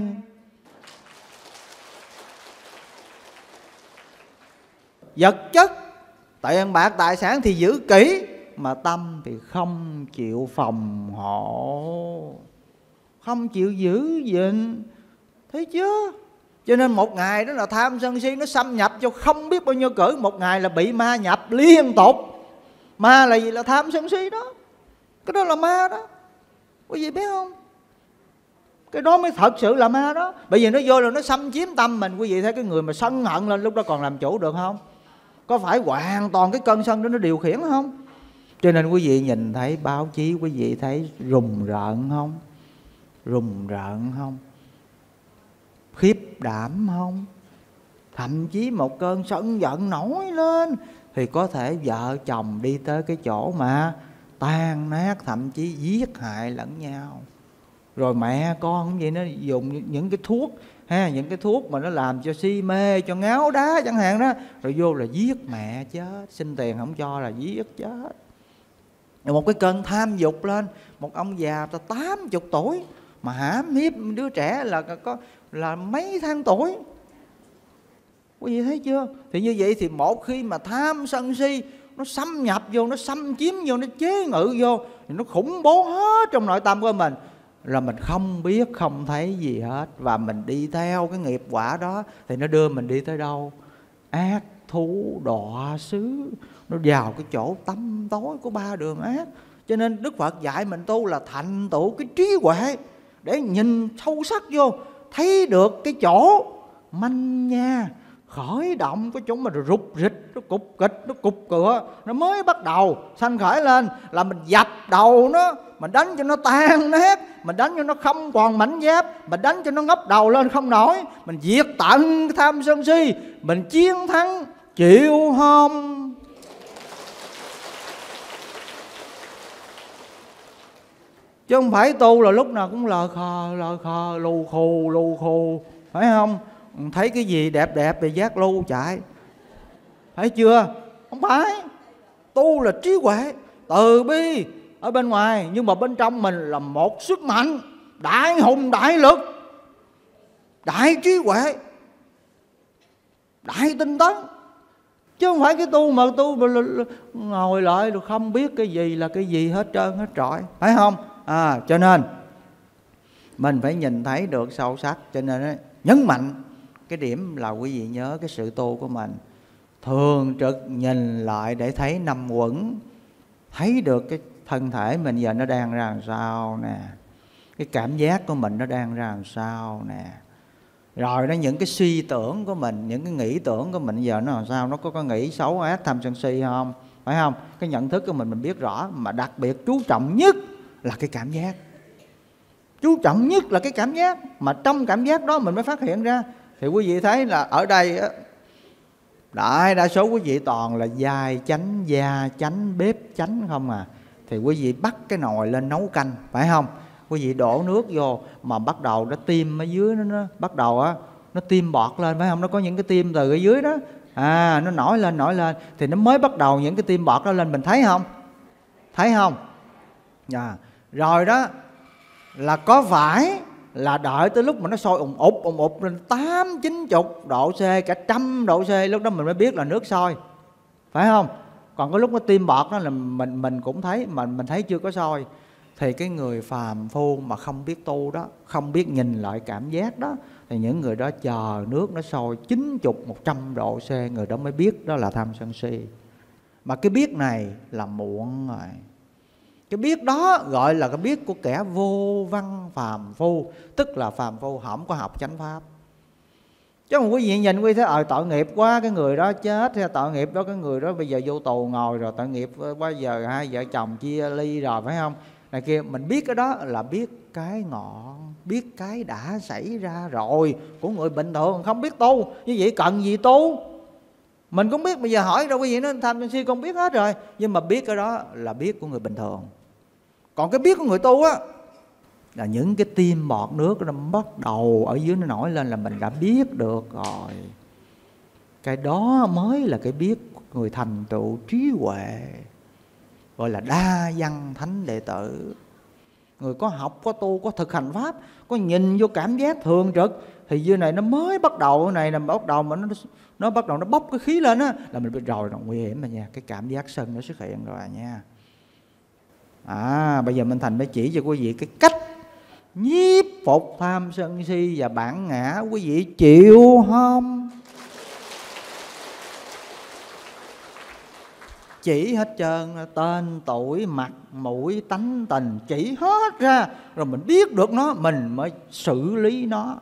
Vật chất tiền bạc tài sản thì giữ kỹ, mà tâm thì không chịu phòng hộ, không chịu giữ gìn. Thấy chưa? Cho nên một ngày đó là tham sân si nó xâm nhập cho không biết bao nhiêu cỡ. Một ngày là bị ma nhập liên tục. Ma là gì? Là tham sân si đó. Cái đó là ma đó. Quý vị biết không? Cái đó mới thật sự là ma đó. Bởi vì nó vô là nó xâm chiếm tâm mình. Quý vị thấy cái người mà sân hận lên lúc đó còn làm chủ được không? Có phải hoàn toàn cái cơn sân đó nó điều khiển không? Cho nên quý vị nhìn thấy báo chí, quý vị thấy rùng rợn không? Rùng rợn không? Khiếp đảm không? Thậm chí một cơn sân giận nổi lên thì có thể vợ chồng đi tới cái chỗ mà tan nát, thậm chí giết hại lẫn nhau. Rồi mẹ con cũng vậy, nó dùng những cái thuốc những cái thuốc mà nó làm cho si mê, cho ngáo đá chẳng hạn đó, rồi vô là giết mẹ chết, xin tiền không cho là giết chết. Rồi một cái cơn tham dục lên, một ông già ta 80 tuổi mà hãm hiếp đứa trẻ là mấy tháng tuổi. Quý vị thấy chưa? Thì như vậy thì một khi mà tham sân si nó xâm nhập vô, nó xâm chiếm vô, nó chế ngự vô thì nó khủng bố hết trong nội tâm của mình. là mình không biết, không thấy gì hết. Và mình đi theo cái nghiệp quả đó thì nó đưa mình đi tới đâu? Ác thú đọa xứ, nó vào cái chỗ tăm tối của ba đường ác. Cho nên Đức Phật dạy mình tu là thành tựu cái trí huệ để nhìn sâu sắc vô, thấy được cái chỗ manh nha khởi động cái chỗ mà rụt rịch, nó cục kịch, nó cục cửa, nó mới bắt đầu sanh khởi lên là mình dập đầu nó, mình đánh cho nó tan nát, mình đánh cho nó không còn mảnh giáp, mình đánh cho nó ngóc đầu lên không nổi, mình diệt tận tham sân si, mình chiến thắng chịu không. Chứ không phải tu là lúc nào cũng lờ khờ, lù khù, phải không? Thấy cái gì đẹp đẹp thì giác lưu chạy, thấy chưa? Không phải. Tu là trí huệ, từ bi ở bên ngoài, nhưng mà bên trong mình là một sức mạnh đại hùng đại lực, đại trí huệ, đại tinh tấn. Chứ không phải cái tu mà tu ngồi lại rồi không biết cái gì là cái gì hết trơn hết trọi, phải không? Cho nên mình phải nhìn thấy được sâu sắc. Cho nên nhấn mạnh cái điểm là quý vị nhớ cái sự tu của mình thường trực nhìn lại để thấy năm uẩn, thấy được cái thân thể mình giờ nó đang ra làm sao nè, cái cảm giác của mình nó đang ra làm sao nè, rồi đó những cái suy tưởng của mình, những cái nghĩ tưởng của mình giờ nó làm sao, nó có nghĩ xấu ác tham sân si không, phải không? Cái nhận thức của mình biết rõ, mà đặc biệt chú trọng nhất là cái cảm giác. Chú trọng nhất là cái cảm giác, mà trong cảm giác đó mình mới phát hiện ra. Thì quý vị thấy là ở đây đại đa số quý vị toàn là vai chánh, da chánh, bếp chánh không à. Thì quý vị bắt cái nồi lên nấu canh, phải không? Quý vị đổ nước vô mà bắt đầu nó tim ở dưới nó bắt đầu nó tim bọt lên, phải không? Nó có những cái tim từ ở dưới đó, nó nổi lên thì nó mới bắt đầu những cái tim bọt đó lên, mình thấy không? Thấy không? Rồi đó là có phải là đợi tới lúc mà nó sôi ùng ụt lên 80-90 độ C, cả 100 độ C, lúc đó mình mới biết là nước sôi, phải không? Còn cái lúc nó tim bọt đó là mình cũng thấy, mà mình thấy chưa có sôi. Thì cái người phàm phu mà không biết tu đó, không biết nhìn lại cảm giác đó, thì những người đó chờ nước nó sôi 90-100 độ C, người đó mới biết đó là tham sân si. Mà cái biết này là muộn rồi. Cái biết đó gọi là cái biết của kẻ vô văn phàm phu, tức là phàm phu không có học chánh pháp. Chứ mà quý vị nhìn quý vị thấy tội nghiệp quá, cái người đó chết, hay tội nghiệp đó cái người đó bây giờ vô tù ngồi rồi, tội nghiệp quá, giờ hai vợ chồng chia ly rồi, phải không? Này kia, mình biết cái đó là biết cái ngọn, biết cái đã xảy ra rồi của người bình thường không biết tu. Như vậy cần gì tu? Mình cũng biết, bây giờ hỏi đâu quý vị nói tham sân si con biết hết rồi, nhưng mà biết cái đó là biết của người bình thường. Còn cái biết của người tu á là những cái tim bọt nước nó bắt đầu ở dưới nó nổi lên là mình đã biết được rồi. Cái đó mới là cái biết của người thành tựu trí huệ, gọi là đa văn thánh đệ tử. Người có học, có tu, có thực hành pháp, có nhìn vô cảm giác thường trực, thì dưới này nó mới bắt đầu, cái này là bắt đầu mà nó bắt đầu nó bốc cái khí lên á, là mình biết rồi, nguy hiểm rồi nha, cái cảm giác sân nó xuất hiện rồi nha. Bây giờ mình thành phải chỉ cho quý vị cái cách nhiếp phục tham sân si và bản ngã. Quý vị chịu không? Chỉ hết trơn, tên tuổi mặt mũi tánh tình chỉ hết ra, rồi mình biết được nó, mình mới xử lý nó,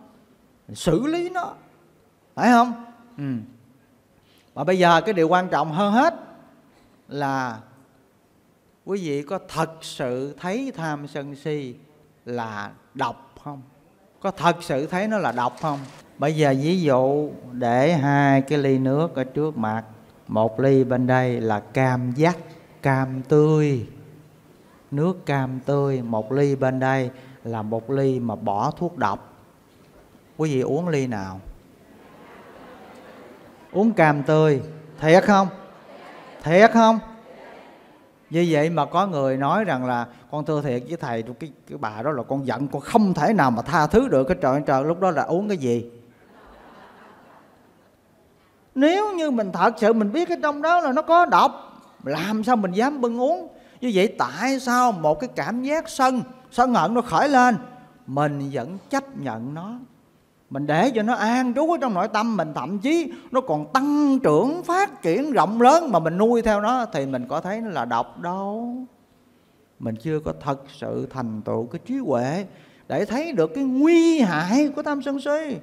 phải không? Mà bây giờ cái điều quan trọng hơn hết là quý vị có thật sự thấy tham sân si là độc không? Có thật sự thấy nó là độc không? Bây giờ ví dụ để hai cái ly nước ở trước mặt, một ly bên đây là cam vắt, cam tươi, nước cam tươi, một ly bên đây là một ly mà bỏ thuốc độc. Quý vị uống ly nào? Uống cam tươi, thiệt không? Thiệt không? Như vậy mà có người nói rằng là con thưa thiệt với thầy, cái bà đó là con giận, con không thể nào mà tha thứ được. Cái trời, lúc đó là uống cái gì? Nếu như mình thật sự mình biết cái trong đó là nó có độc, làm sao mình dám bưng uống? Như vậy tại sao một cái cảm giác sân hận nó khởi lên, mình vẫn chấp nhận nó, mình để cho nó an trú ở trong nội tâm mình, thậm chí nó còn tăng trưởng phát triển rộng lớn mà mình nuôi theo nó, thì mình có thấy nó là độc đâu. Mình chưa có thật sự thành tựu cái trí huệ để thấy được cái nguy hại của tham sân si,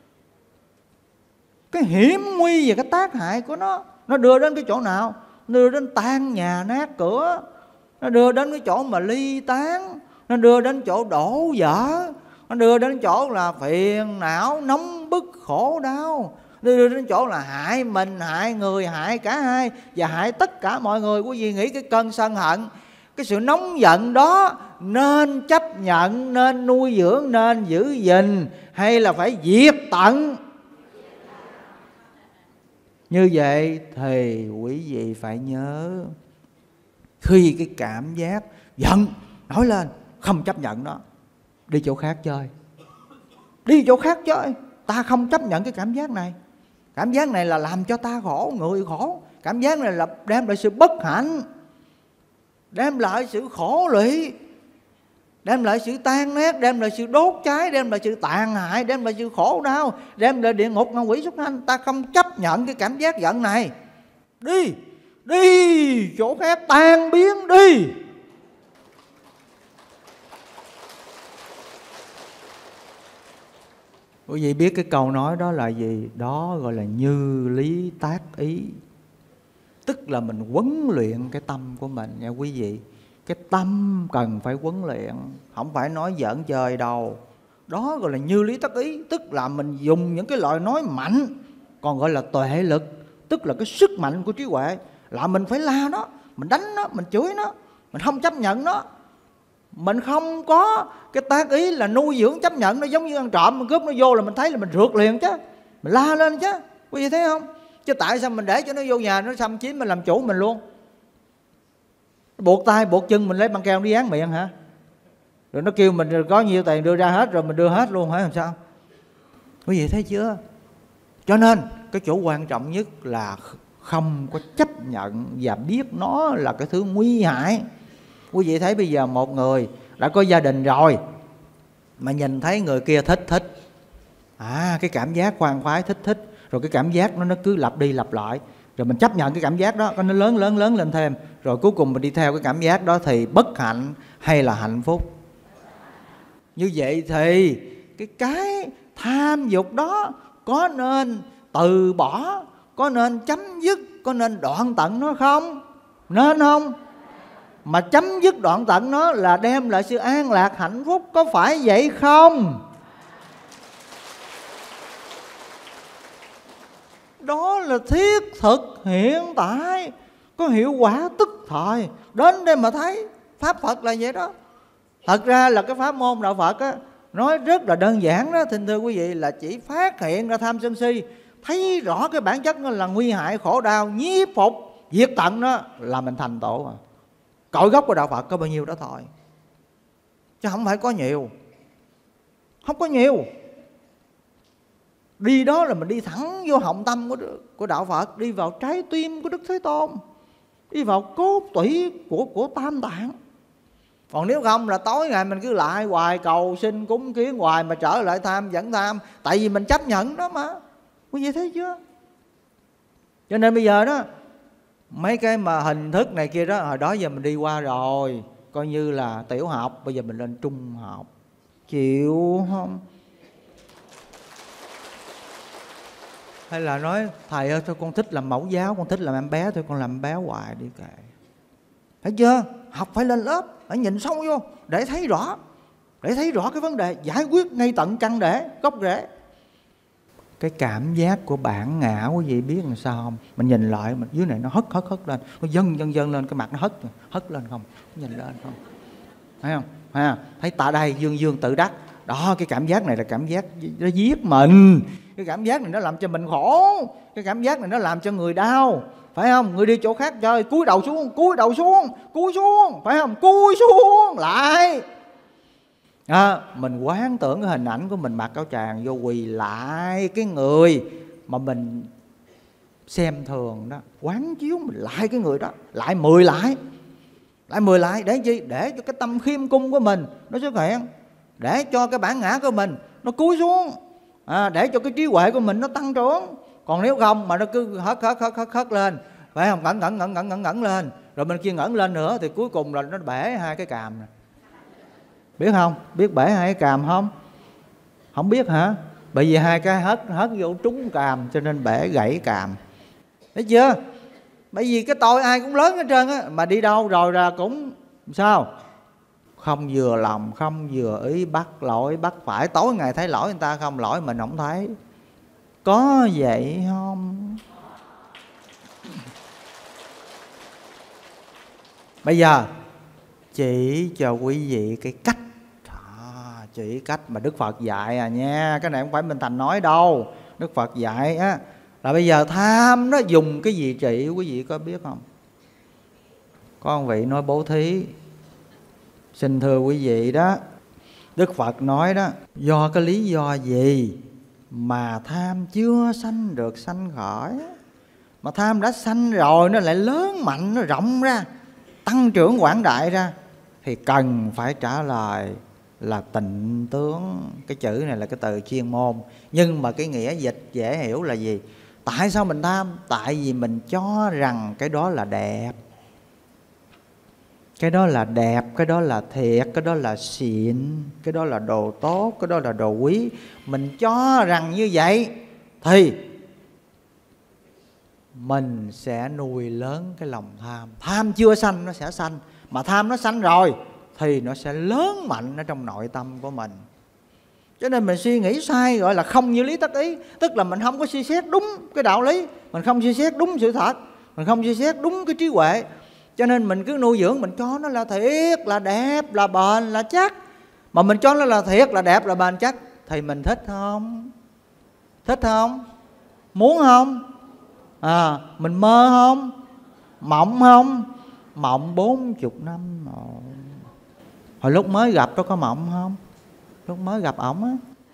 cái hiểm nguy và cái tác hại của nó đưa đến cái chỗ nào? Nó đưa đến tan nhà nát cửa, nó đưa đến cái chỗ mà ly tán, nó đưa đến chỗ đổ vỡ, nó đưa đến chỗ là phiền não nóng bức khổ đau, nó đưa đến chỗ là hại mình, hại người, hại cả hai và hại tất cả mọi người. Quý vị nghĩ cái cơn sân hận, cái sự nóng giận đó nên chấp nhận, nên nuôi dưỡng, nên giữ gìn, hay là phải diệt tận? Như vậy thì quý vị phải nhớ, khi cái cảm giác giận nổi lên, không chấp nhận nó, đi chỗ khác chơi. Đi chỗ khác chơi. Ta không chấp nhận cái cảm giác này. Cảm giác này là làm cho ta khổ, người khổ. Cảm giác này là đem lại sự bất hạnh, đem lại sự khổ lụy, đem lại sự tan nát, đem lại sự đốt cháy, đem lại sự tàn hại, đem lại sự khổ đau, đem lại địa ngục, ngạ quỷ, súc sanh. Ta không chấp nhận cái cảm giác giận này. Đi, đi chỗ khác, tan biến đi. Quý vị biết cái câu nói đó là gì? Đó gọi là như lý tác ý. Tức là mình huấn luyện cái tâm của mình nha quý vị. Cái tâm cần phải huấn luyện, không phải nói giỡn chơi đâu. Đó gọi là như lý tác ý. Tức là mình dùng những cái lời nói mạnh, còn gọi là tuệ lực, tức là cái sức mạnh của trí huệ. Là mình phải la nó, mình đánh nó, mình chửi nó, mình không chấp nhận nó. Mình không có cái tác ý là nuôi dưỡng chấp nhận. Nó giống như ăn trộm, mình cướp nó vô là mình thấy là mình rượt liền chứ, mình la lên chứ. Quý vị thấy không? Chứ tại sao mình để cho nó vô nhà, nó xâm chiếm, mình làm chủ mình luôn? Buộc tay buộc chân mình lấy băng keo đi dán miệng hả? Rồi nó kêu mình có nhiêu tiền đưa ra hết, rồi mình đưa hết luôn hả? Làm sao? Quý vị thấy chưa? Cho nên cái chỗ quan trọng nhất là không có chấp nhận và biết nó là cái thứ nguy hại. Quý vị thấy bây giờ một người đã có gia đình rồi mà nhìn thấy người kia thích, cái cảm giác khoan khoái thích, rồi cái cảm giác nó cứ lặp đi lặp lại, rồi mình chấp nhận cái cảm giác đó, nó lớn lên thêm, rồi cuối cùng mình đi theo cái cảm giác đó thì bất hạnh hay là hạnh phúc? Như vậy thì cái tham dục đó có nên từ bỏ, có nên chấm dứt, có nên đoạn tận nó không? Nên không? Mà chấm dứt đoạn tận nó là đem lại sự an lạc hạnh phúc, có phải vậy không? Đó là thiết thực hiện tại, có hiệu quả tức thời. Đến đây mà thấy Pháp Phật là vậy đó. Thật ra là cái pháp môn đạo Phật á, nói rất là đơn giản đó, thưa quý vị, là chỉ phát hiện ra tham sân si, thấy rõ cái bản chất nó là nguy hại khổ đau, nhiếp phục diệt tận nó là mình thành tựu mà. Cội gốc của đạo Phật có bao nhiêu đó thôi, chứ không phải có nhiều. Không có nhiều. Đi đó là mình đi thẳng vô họng tâm của đạo Phật, đi vào trái tim của Đức Thế Tôn, đi vào cốt tủy của Tam Tạng. Còn nếu không là tối ngày mình cứ lại hoài, cầu xin cúng kiến hoài mà trở lại tham vẫn tham. Tại vì mình chấp nhận đó mà. Quý vị thấy chưa? Cho nên bây giờ đó, mấy cái mà hình thức này kia đó, hồi đó giờ mình đi qua rồi, coi như là tiểu học, bây giờ mình lên trung học. Chịu không? Hay là nói thầy ơi thôi con thích làm mẫu giáo, con thích làm em bé thôi, con làm em bé hoài đi kệ. Thấy chưa? Học phải lên lớp, phải nhìn sâu vô để thấy rõ, để thấy rõ cái vấn đề, giải quyết ngay tận căn để, gốc rễ. Cái cảm giác của bản ngã quý vị biết làm sao không? Mình nhìn lại, mình dưới này nó hất lên, nó dâng lên, cái mặt nó hất lên không? Nhìn lên không? Thấy không? Thấy tại đây dương tự đắc. Đó, cái cảm giác này là cảm giác nó giết mình. Cái cảm giác này nó làm cho mình khổ. Cái cảm giác này nó làm cho người đau. Phải không? Người đi chỗ khác chơi, cúi đầu xuống, phải không? Cúi xuống lại. Mình quán tưởng cái hình ảnh của mình mặc áo tràng vô quỳ lại cái người mà mình xem thường đó, quán chiếu mình lại cái người đó, lại 10 lại để chi? Để cho cái tâm khiêm cung của mình nó xuất hiện. để cho cái bản ngã của mình nó cúi xuống, để cho cái trí huệ của mình nó tăng trưởng. Còn nếu không mà nó cứ hất lên, phải không, ngẩng lên, rồi bên kia ngẩng lên nữa, thì cuối cùng là nó bể hai cái càm này. Biết không? Biết bể hai cái càm không? Không biết hả? Bởi vì hai cái hất vô trúng càm cho nên bể gãy càm. Thấy chưa? Bởi vì cái tội ai cũng lớn hết trơn á, mà đi đâu rồi ra cũng sao? Không vừa lòng, không vừa ý, bắt lỗi bắt phải. Tối ngày thấy lỗi người ta không, lỗi mình không thấy. Có vậy không? Bây giờ chỉ cho quý vị cái cách, chỉ cách mà Đức Phật dạy nha. Cái này không phải Minh Thành nói đâu, Đức Phật dạy á, là bây giờ tham nó dùng cái gì trị, quý vị có biết không? Có một vị nói bố thí, xin thưa quý vị đó, Đức Phật nói đó, do cái lý do gì mà tham chưa sanh được sanh khởi? Mà tham đã sanh rồi nó lại lớn mạnh, nó rộng ra, tăng trưởng quảng đại ra, thì cần phải trả lời là tịnh tướng. Cái chữ này là cái từ chuyên môn, nhưng mà cái nghĩa dịch dễ hiểu là gì? Tại sao mình tham? Tại vì mình cho rằng cái đó là đẹp, cái đó là đẹp, cái đó là thiệt, cái đó là xịn, cái đó là đồ tốt, cái đó là đồ quý. Mình cho rằng như vậy thì mình sẽ nuôi lớn cái lòng tham. Tham chưa sanh nó sẽ sanh, mà tham nó sanh rồi thì nó sẽ lớn mạnh ở trong nội tâm của mình. Cho nên mình suy nghĩ sai gọi là không như lý tác ý, tức là mình không có suy xét đúng cái đạo lý, mình không suy xét đúng sự thật, mình không suy xét đúng cái trí huệ. Cho nên mình cứ nuôi dưỡng, mình cho nó là thiệt, là đẹp, là bền, là chắc. Mà mình cho nó là thiệt, là đẹp, là bền, chắc, thì mình thích không? Thích không? Muốn không? Mình mơ không? Mộng không? Mộng 40 năm rồi. Hồi lúc mới gặp đó có mộng không? Lúc mới gặp ổng á,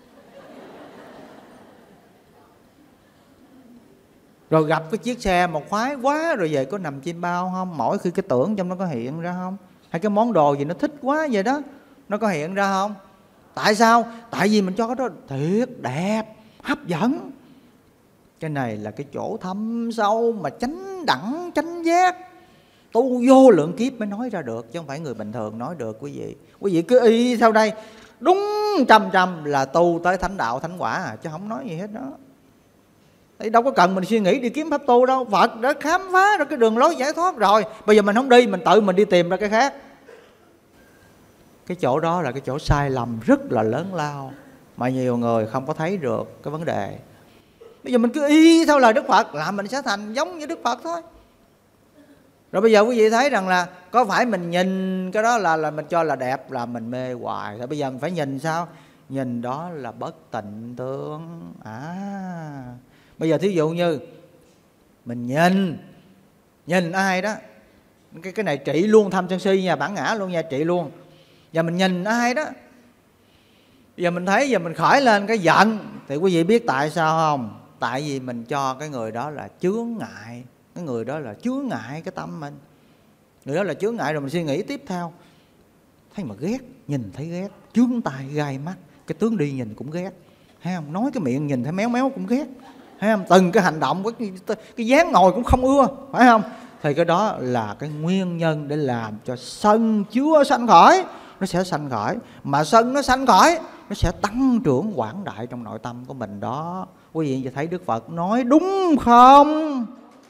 rồi gặp cái chiếc xe mà khoái quá, rồi về có nằm chim bao không? Mỗi khi cái tưởng trong nó có hiện ra không? Hay cái món đồ gì nó thích quá vậy đó, nó có hiện ra không? Tại sao? Tại vì mình cho cái đó thiệt đẹp, hấp dẫn. Cái này là cái chỗ thâm sâu mà chánh đẳng, chánh giác, tu vô lượng kiếp mới nói ra được, chứ không phải người bình thường nói được quý vị. Quý vị cứ y theo đây, đúng 100% là tu tới thánh đạo, thánh quả chứ không nói gì hết đó. Thì đâu có cần mình suy nghĩ đi kiếm pháp tu đâu. Phật đã khám phá ra cái đường lối giải thoát rồi. Bây giờ mình không đi, mình tự mình đi tìm ra cái khác. Cái chỗ đó là cái chỗ sai lầm rất là lớn lao, mà nhiều người không có thấy được cái vấn đề. Bây giờ mình cứ y theo lời Đức Phật là mình sẽ thành giống như Đức Phật thôi. Rồi bây giờ quý vị thấy rằng là có phải mình nhìn cái đó là mình cho là đẹp là mình mê hoài. Rồi bây giờ mình phải nhìn sao? Nhìn đó là bất tịnh tướng. Bây giờ thí dụ như mình nhìn ai đó, cái này trị luôn tham sân si nha, bản ngã luôn nha, trị luôn. Giờ mình nhìn ai đó, giờ mình thấy giờ mình khởi lên cái giận, thì quý vị biết tại sao không? Tại vì mình cho cái người đó là chướng ngại. Cái người đó là chướng ngại cái tâm mình. Người đó là chướng ngại, rồi mình suy nghĩ tiếp theo. Thấy mà ghét, nhìn thấy ghét, chướng tai gai mắt, cái tướng đi nhìn cũng ghét, thấy không? Nói cái miệng nhìn thấy méo méo cũng ghét, thấy không? Từng cái hành động, cái dáng ngồi cũng không ưa, phải không? Thì cái đó là cái nguyên nhân để làm cho sân chưa sanh khởi. Nó sẽ sanh khởi, mà sân nó sanh khởi, nó sẽ tăng trưởng quảng đại trong nội tâm của mình đó. Quý vị thấy Đức Phật nói đúng không?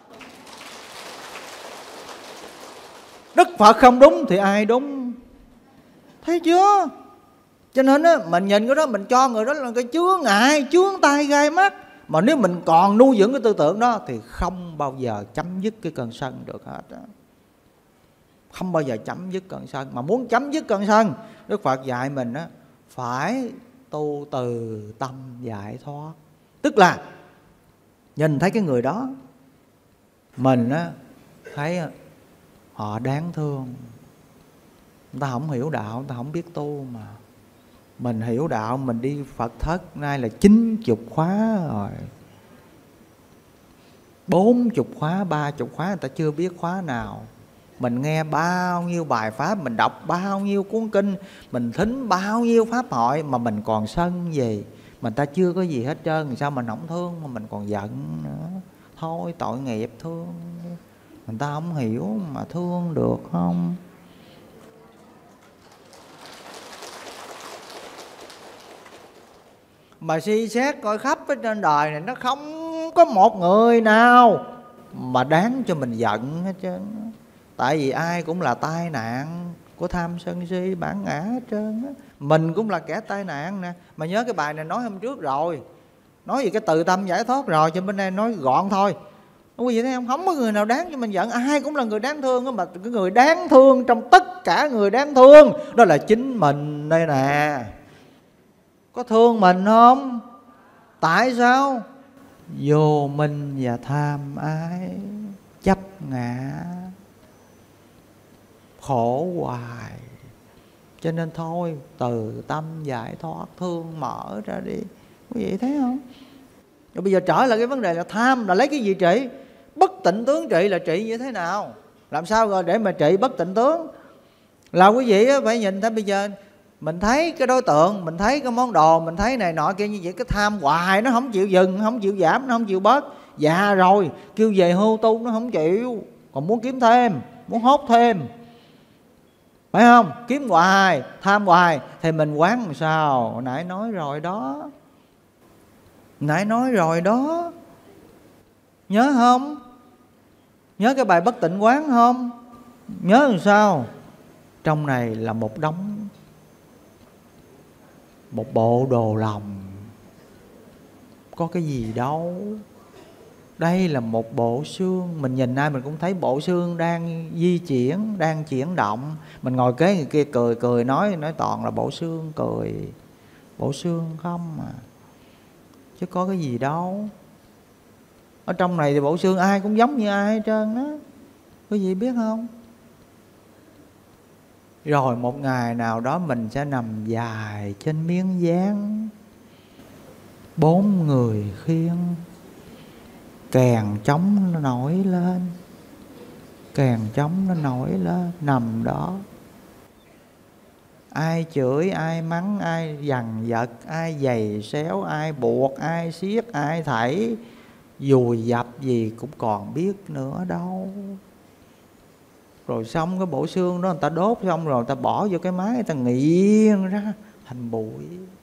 Đức Phật không đúng thì ai đúng? Thấy chưa? Cho nên á, mình nhìn cái đó, mình cho người đó là cái chướng ngại, chướng tai gai mắt. Mà nếu mình còn nuôi dưỡng cái tư tưởng đó thì không bao giờ chấm dứt cái cơn sân được hết đó. Không bao giờ chấm dứt cơn sân. Mà muốn chấm dứt cơn sân, Đức Phật dạy mình á, phải tu từ tâm giải thoát. Tức là nhìn thấy cái người đó, mình á, thấy họ đáng thương. Người ta không hiểu đạo, người ta không biết tu mà. Mình hiểu đạo, mình đi Phật thất nay là 90 khóa rồi, 40 khóa, 30 khóa, người ta chưa biết khóa nào. Mình nghe bao nhiêu bài pháp, mình đọc bao nhiêu cuốn kinh, mình thính bao nhiêu pháp hội mà mình còn sân gì? Mình ta chưa có gì hết trơn, sao mình không thương mà mình còn giận nữa? Thôi tội nghiệp thương. Người ta không hiểu mà thương được không? Mà suy xét coi khắp ở trên đời này nó không có một người nào mà đáng cho mình giận hết trơn. Tại vì ai cũng là tai nạn của tham sân si bản ngã hết trơn. Mình cũng là kẻ tai nạn nè. Mà nhớ cái bài này nói hôm trước rồi, nói về cái từ tâm giải thoát rồi, cho bên đây nói gọn thôi. Quý vị thấy không? Không có người nào đáng cho mình giận, ai cũng là người đáng thương. Mà cái người đáng thương trong tất cả người đáng thương đó là chính mình đây nè. Có thương mình không? Tại sao? Vô minh và tham ái, chấp ngã, khổ hoài. Cho nên thôi, từ tâm giải thoát, thương mở ra đi. Quý vị thấy không? Rồi bây giờ trở lại cái vấn đề là tham là lấy cái gì trị? Bất tịnh tướng trị là trị như thế nào? Làm sao rồi để mà trị bất tịnh tướng? Là quý vị phải nhìn thấy bây giờ mình thấy cái đối tượng, mình thấy cái món đồ, mình thấy này nọ kia như vậy, cái tham hoài nó không chịu dừng, không chịu giảm, nó không chịu bớt. Già rồi kêu về hưu tu nó không chịu, còn muốn kiếm thêm, muốn hốt thêm, phải không? Kiếm hoài, tham hoài thì mình quán làm sao? Hồi nãy nói rồi đó, nãy nói rồi đó, nhớ không? Nhớ cái bài bất tịnh quán không? Nhớ làm sao? Trong này là một đống, một bộ đồ lòng, có cái gì đâu. Đây là một bộ xương, mình nhìn ai mình cũng thấy bộ xương đang di chuyển, đang chuyển động. Mình ngồi kế người kia cười cười nói toàn là bộ xương cười, bộ xương không mà, chứ có cái gì đâu. Ở trong này thì bộ xương ai cũng giống như ai hết trơn á, quý vị biết không? Rồi một ngày nào đó mình sẽ nằm dài trên miếng dán, 4 người khiêng, kèn trống nó nổi lên, kèn trống nó nổi lên, nằm đó. Ai chửi, ai mắng, ai dằn vặt, ai giày xéo, ai buộc, ai siết, ai thảy, dùi dập gì cũng còn biết nữa đâu. Rồi xong cái bộ xương đó người ta đốt xong rồi người ta bỏ vô cái máy, người ta nghiền ra thành bụi.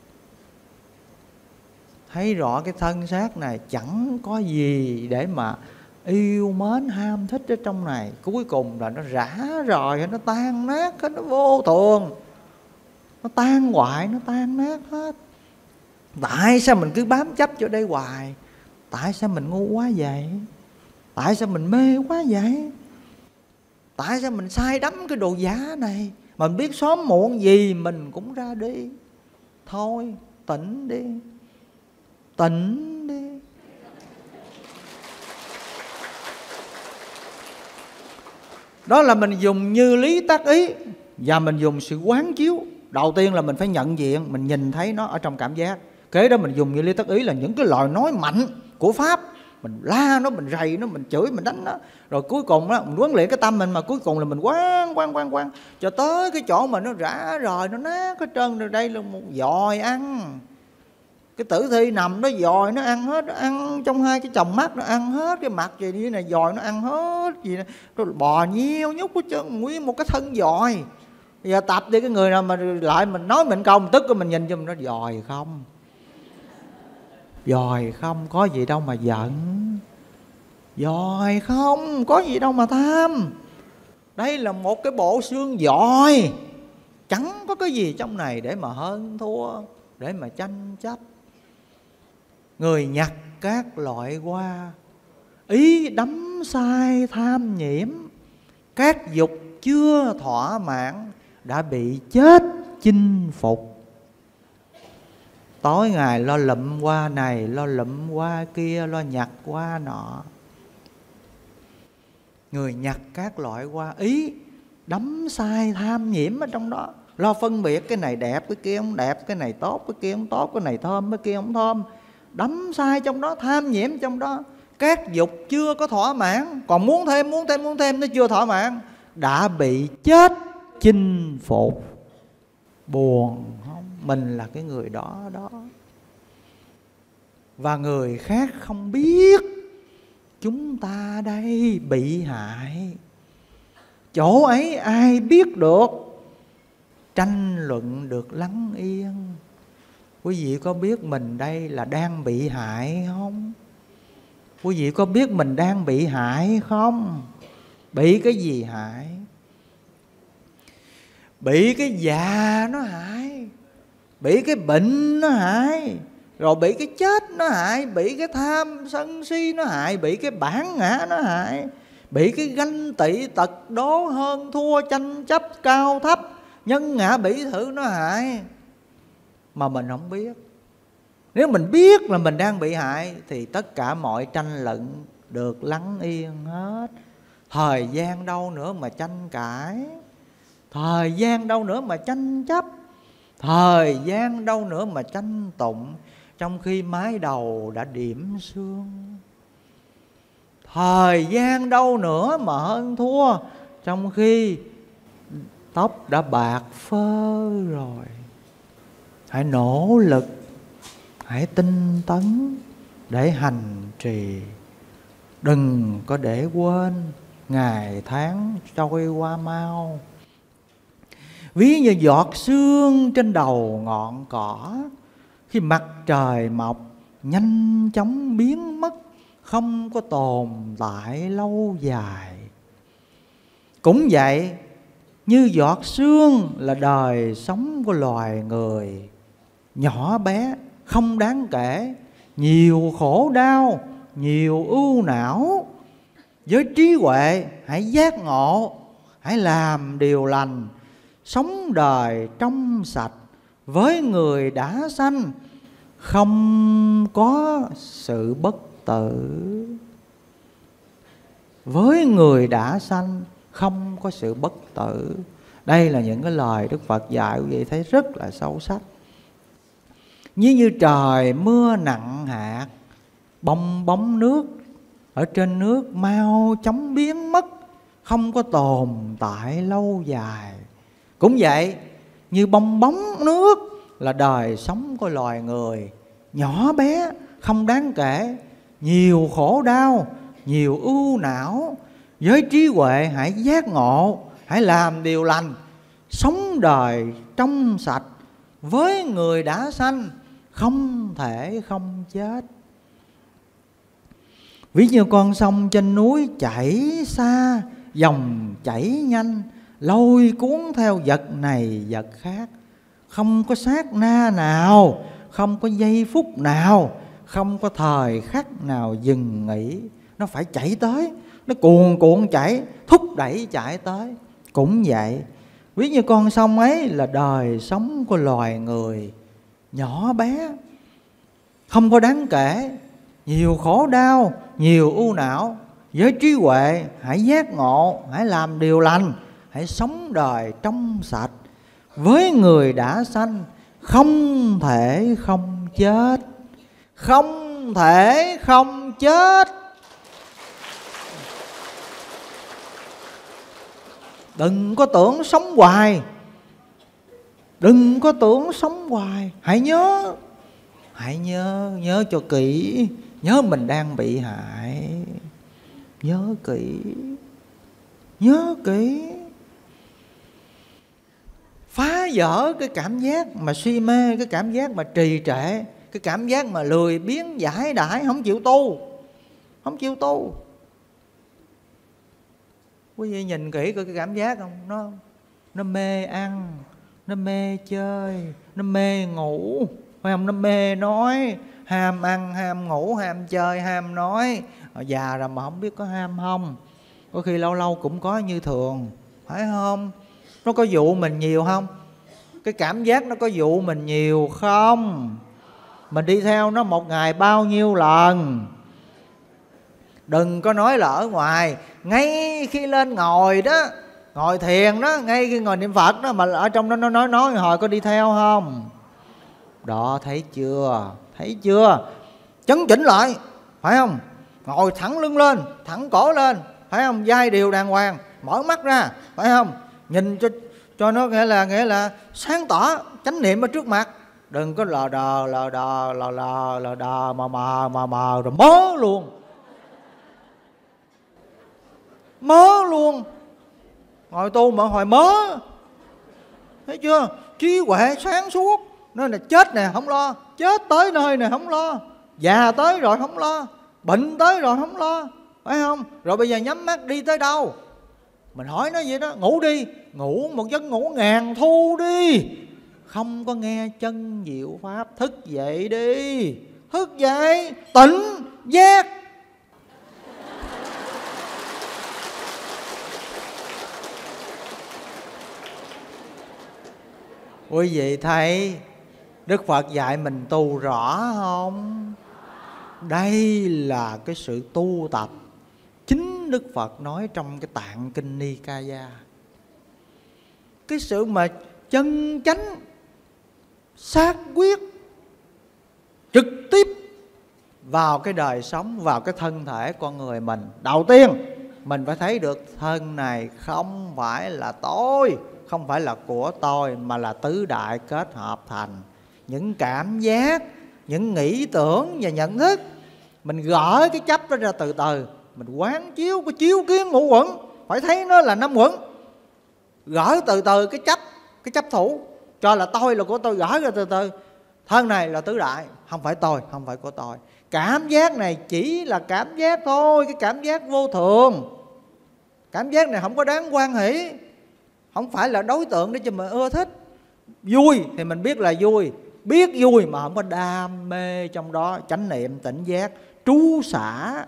Thấy rõ cái thân xác này chẳng có gì để mà yêu mến ham thích ở trong này. Cuối cùng là nó rã rời, nó tan nát, nó vô thường, nó tan hoại, nó tan nát hết. Tại sao mình cứ bám chấp cho đây hoài? Tại sao mình ngu quá vậy? Tại sao mình mê quá vậy? Tại sao mình say đắm cái đồ giả này? Mà mình biết sớm muộn gì mình cũng ra đi. Thôi tỉnh đi, tỉnh đi. Đó là mình dùng như lý tác ý, và mình dùng sự quán chiếu. Đầu tiên là mình phải nhận diện, mình nhìn thấy nó ở trong cảm giác. Kế đó mình dùng như lý tác ý là những cái lời nói mạnh của Pháp. Mình la nó, mình rầy nó, mình chửi, mình đánh nó. Rồi cuối cùng đó, mình huấn luyện cái tâm mình, mà cuối cùng là mình quán cho tới cái chỗ mà nó rã rời, nó nát hết trơn. Rồi đây là một dòi ăn. Cái tử thi nằm đó dòi nó ăn hết, nó ăn trong hai cái chồng mắt, nó ăn hết cái mặt gì như này, dòi nó ăn hết gì này. Rồi bò nhiêu nhúc hết trơn, nguyên một cái thân dòi. Bây giờ tập đi, cái người nào mà lại mình nói mình công tức, mình nhìn cho mình nó dòi không, dòi không, có gì đâu mà giận, dòi không, có gì đâu mà tham. Đây là một cái bộ xương dòi, chẳng có cái gì trong này để mà hơn thua, để mà tranh chấp. Người nhặt các loại hoa, ý đắm say tham nhiễm, các dục chưa thỏa mãn, đã bị chết chinh phục. Tối ngày lo lụm hoa này, lo lụm hoa kia, lo nhặt hoa nọ. Người nhặt các loại hoa, ý đắm say tham nhiễm ở trong đó, lo phân biệt cái này đẹp, cái kia không đẹp, cái này tốt, cái kia không tốt, cái này thơm, cái kia không thơm. Đắm say trong đó, tham nhiễm trong đó. Các dục chưa có thỏa mãn, còn muốn thêm, nó chưa thỏa mãn. đã bị chết chinh phục. Buồn không? Mình là cái người đó đó. Và người khác không biết chúng ta đây bị hại. Chỗ ấy ai biết được? Tranh luận được lắng yên. Quý vị có biết mình đây là đang bị hại không? Quý vị có biết mình đang bị hại không? Bị cái gì hại? Bị cái già nó hại, bị cái bệnh nó hại, rồi bị cái chết nó hại, bị cái tham sân si nó hại, bị cái bản ngã nó hại, bị cái ganh tị tật đố hơn thua tranh chấp cao thấp nhân ngã bỉ thử nó hại. Mà mình không biết. Nếu mình biết là mình đang bị hại thì tất cả mọi tranh luận được lắng yên hết. Thời gian đâu nữa mà tranh cãi, thời gian đâu nữa mà tranh chấp, thời gian đâu nữa mà tranh tụng, trong khi mái đầu đã điểm sương. Thời gian đâu nữa mà hơn thua, trong khi tóc đã bạc phơ rồi. Hãy nỗ lực, hãy tinh tấn để hành trì. Đừng có để quên, ngày tháng trôi qua mau. Ví như giọt sương trên đầu ngọn cỏ, khi mặt trời mọc nhanh chóng biến mất, không có tồn tại lâu dài. Cũng vậy, như giọt sương là đời sống của loài người, nhỏ bé, không đáng kể, nhiều khổ đau, nhiều ưu não. Với trí huệ hãy giác ngộ, hãy làm điều lành, sống đời trong sạch. Với người đã sanh không có sự bất tử. Với người đã sanh không có sự bất tử. Đây là những cái lời Đức Phật dạy, quý vị thấy rất là sâu sắc. Như trời mưa nặng hạt, bong bóng nước ở trên nước mau chóng biến mất, không có tồn tại lâu dài. Cũng vậy, như bong bóng nước là đời sống của loài người, nhỏ bé, không đáng kể, nhiều khổ đau, nhiều ưu não. Với trí huệ hãy giác ngộ, hãy làm điều lành, sống đời trong sạch. Với người đã sanh không thể không chết. Ví như con sông trên núi chảy xa, dòng chảy nhanh, lôi cuốn theo vật này vật khác. Không có sát na nào, không có giây phút nào, không có thời khắc nào dừng nghỉ. Nó phải chạy tới, nó cuồn cuộn chảy, thúc đẩy chạy tới. Cũng vậy, ví như con sông ấy là đời sống của loài người, nhỏ bé, không có đáng kể, nhiều khổ đau, nhiều ưu não. Với trí huệ hãy giác ngộ, hãy làm điều lành, hãy sống đời trong sạch. Với người đã sanh không thể không chết, không thể không chết. Đừng có tưởng sống hoài, đừng có tưởng sống hoài. Hãy nhớ, hãy nhớ cho kỹ. Nhớ mình đang bị hại, nhớ kỹ, nhớ kỹ. Phá vỡ cái cảm giác mà si mê, cái cảm giác mà trì trệ, cái cảm giác mà lười biếng giải đãi, không chịu tu, không chịu tu. Quý vị nhìn kỹ coi cái cảm giác không? Nó mê ăn, nó mê chơi, nó mê ngủ, phải không? Nó mê nói, ham ăn, ham ngủ, ham chơi, ham nói. Già rồi mà không biết có ham không? Có khi lâu lâu cũng có như thường, phải không? Nó có dụ mình nhiều không? Cái cảm giác nó có dụ mình nhiều không? Mình đi theo nó một ngày bao nhiêu lần? Đừng có nói là ở ngoài, ngay khi lên ngồi đó, ngồi thiền đó, ngay khi ngồi niệm Phật đó, mà ở trong đó nó nói hồi có đi theo không? Đó, thấy chưa? Thấy chưa? Chấn chỉnh lại, phải không? Ngồi thẳng lưng lên, thẳng cổ lên, phải không? Vai đều đàng hoàng, mở mắt ra, phải không? Nhìn cho nó nghĩa là sáng tỏ, chánh niệm ở trước mặt. Đừng có lờ đờ mờ rồi mớ luôn. Ngồi tu mà hồi mớ. Thấy chưa? Trí huệ sáng suốt. Nên là chết nè không lo, chết tới nơi này không lo, già tới rồi không lo, bệnh tới rồi không lo, phải không? Rồi bây giờ nhắm mắt đi tới đâu? Mình hỏi nó vậy đó, ngủ đi, ngủ một giấc ngủ ngàn thu đi. Không có nghe chân diệu pháp, thức dậy đi, thức dậy, tỉnh, giác. Quý vị thấy Đức Phật dạy mình tu rõ không? Đây là cái sự tu tập chính Đức Phật nói trong cái Tạng Kinh Nikaya. Cái sự mà chân chánh, xác quyết, trực tiếp vào cái đời sống, vào cái thân thể con người mình. Đầu tiên mình phải thấy được thân này không phải là tôi, không phải là của tôi, mà là tứ đại kết hợp thành những cảm giác, những nghĩ tưởng và nhận thức. Mình gỡ cái chấp đó ra từ từ, mình quán chiếu cái chiếu kiến ngũ uẩn, phải thấy nó là năm uẩn. Gỡ từ từ cái chấp thủ, cho là tôi là của tôi, gỡ ra từ từ. Thân này là tứ đại, không phải tôi, không phải của tôi. Cảm giác này chỉ là cảm giác thôi, cái cảm giác vô thường. Cảm giác này không có đáng hoan hỷ, không phải là đối tượng để cho mình ưa thích. Vui thì mình biết là vui, biết vui mà không có đam mê trong đó. Chánh niệm, tỉnh giác, trú xả.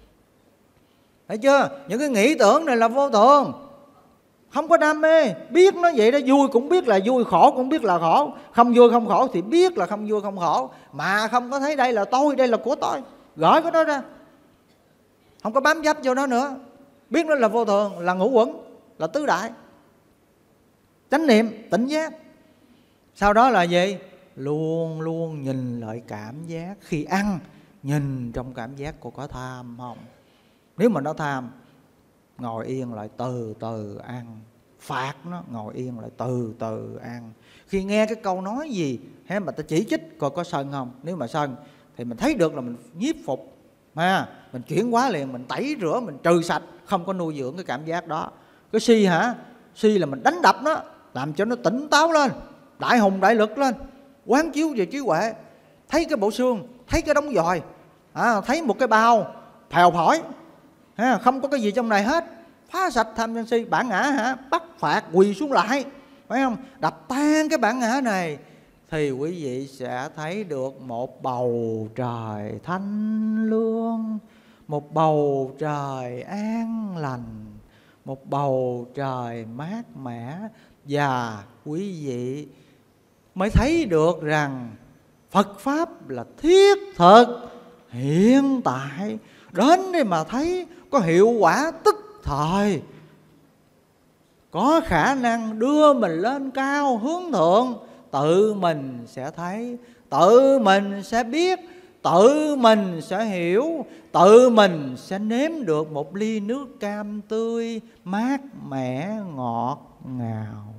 Thấy chưa? Những cái nghĩ tưởng này là vô thường, không có đam mê. Biết nó vậy đó, vui cũng biết là vui, khổ cũng biết là khổ. Không vui không khổ thì biết là không vui không khổ, mà không có thấy đây là tôi, đây là của tôi. Gỡ cái đó ra, không có bám chấp vô nó nữa. Biết nó là vô thường, là ngũ uẩn, là tứ đại. Chánh niệm, tỉnh giác. Sau đó là gì? Luôn luôn nhìn lại cảm giác. Khi ăn, nhìn trong cảm giác của có tham không? Nếu mà nó tham, ngồi yên lại từ từ ăn. Phạt nó, ngồi yên lại từ từ ăn. Khi nghe cái câu nói gì hay mà ta chỉ trích coi có sân không. Nếu mà sân thì mình thấy được là mình nhiếp phục, mình chuyển hóa liền, mình tẩy rửa, mình trừ sạch, không có nuôi dưỡng cái cảm giác đó. Cái si hả? Si là mình đánh đập nó, làm cho nó tỉnh táo lên, đại hùng đại lực lên, quán chiếu về trí huệ. Thấy cái bộ xương, thấy cái đống dòi, thấy một cái bao phèo phổi, không có cái gì trong này hết. Phá sạch tham sân si, bản ngã hả? Bắt phạt quỳ xuống lại, phải không? Đập tan cái bản ngã này, thì quý vị sẽ thấy được một bầu trời thanh lương, một bầu trời an lành, một bầu trời mát mẻ. Và quý vị mới thấy được rằng Phật Pháp là thiết thực, hiện tại, đến đây mà thấy có hiệu quả tức thời, có khả năng đưa mình lên cao hướng thượng. Tự mình sẽ thấy, tự mình sẽ biết, tự mình sẽ hiểu, tự mình sẽ nếm được một ly nước cam tươi, mát mẻ, ngọt ngào.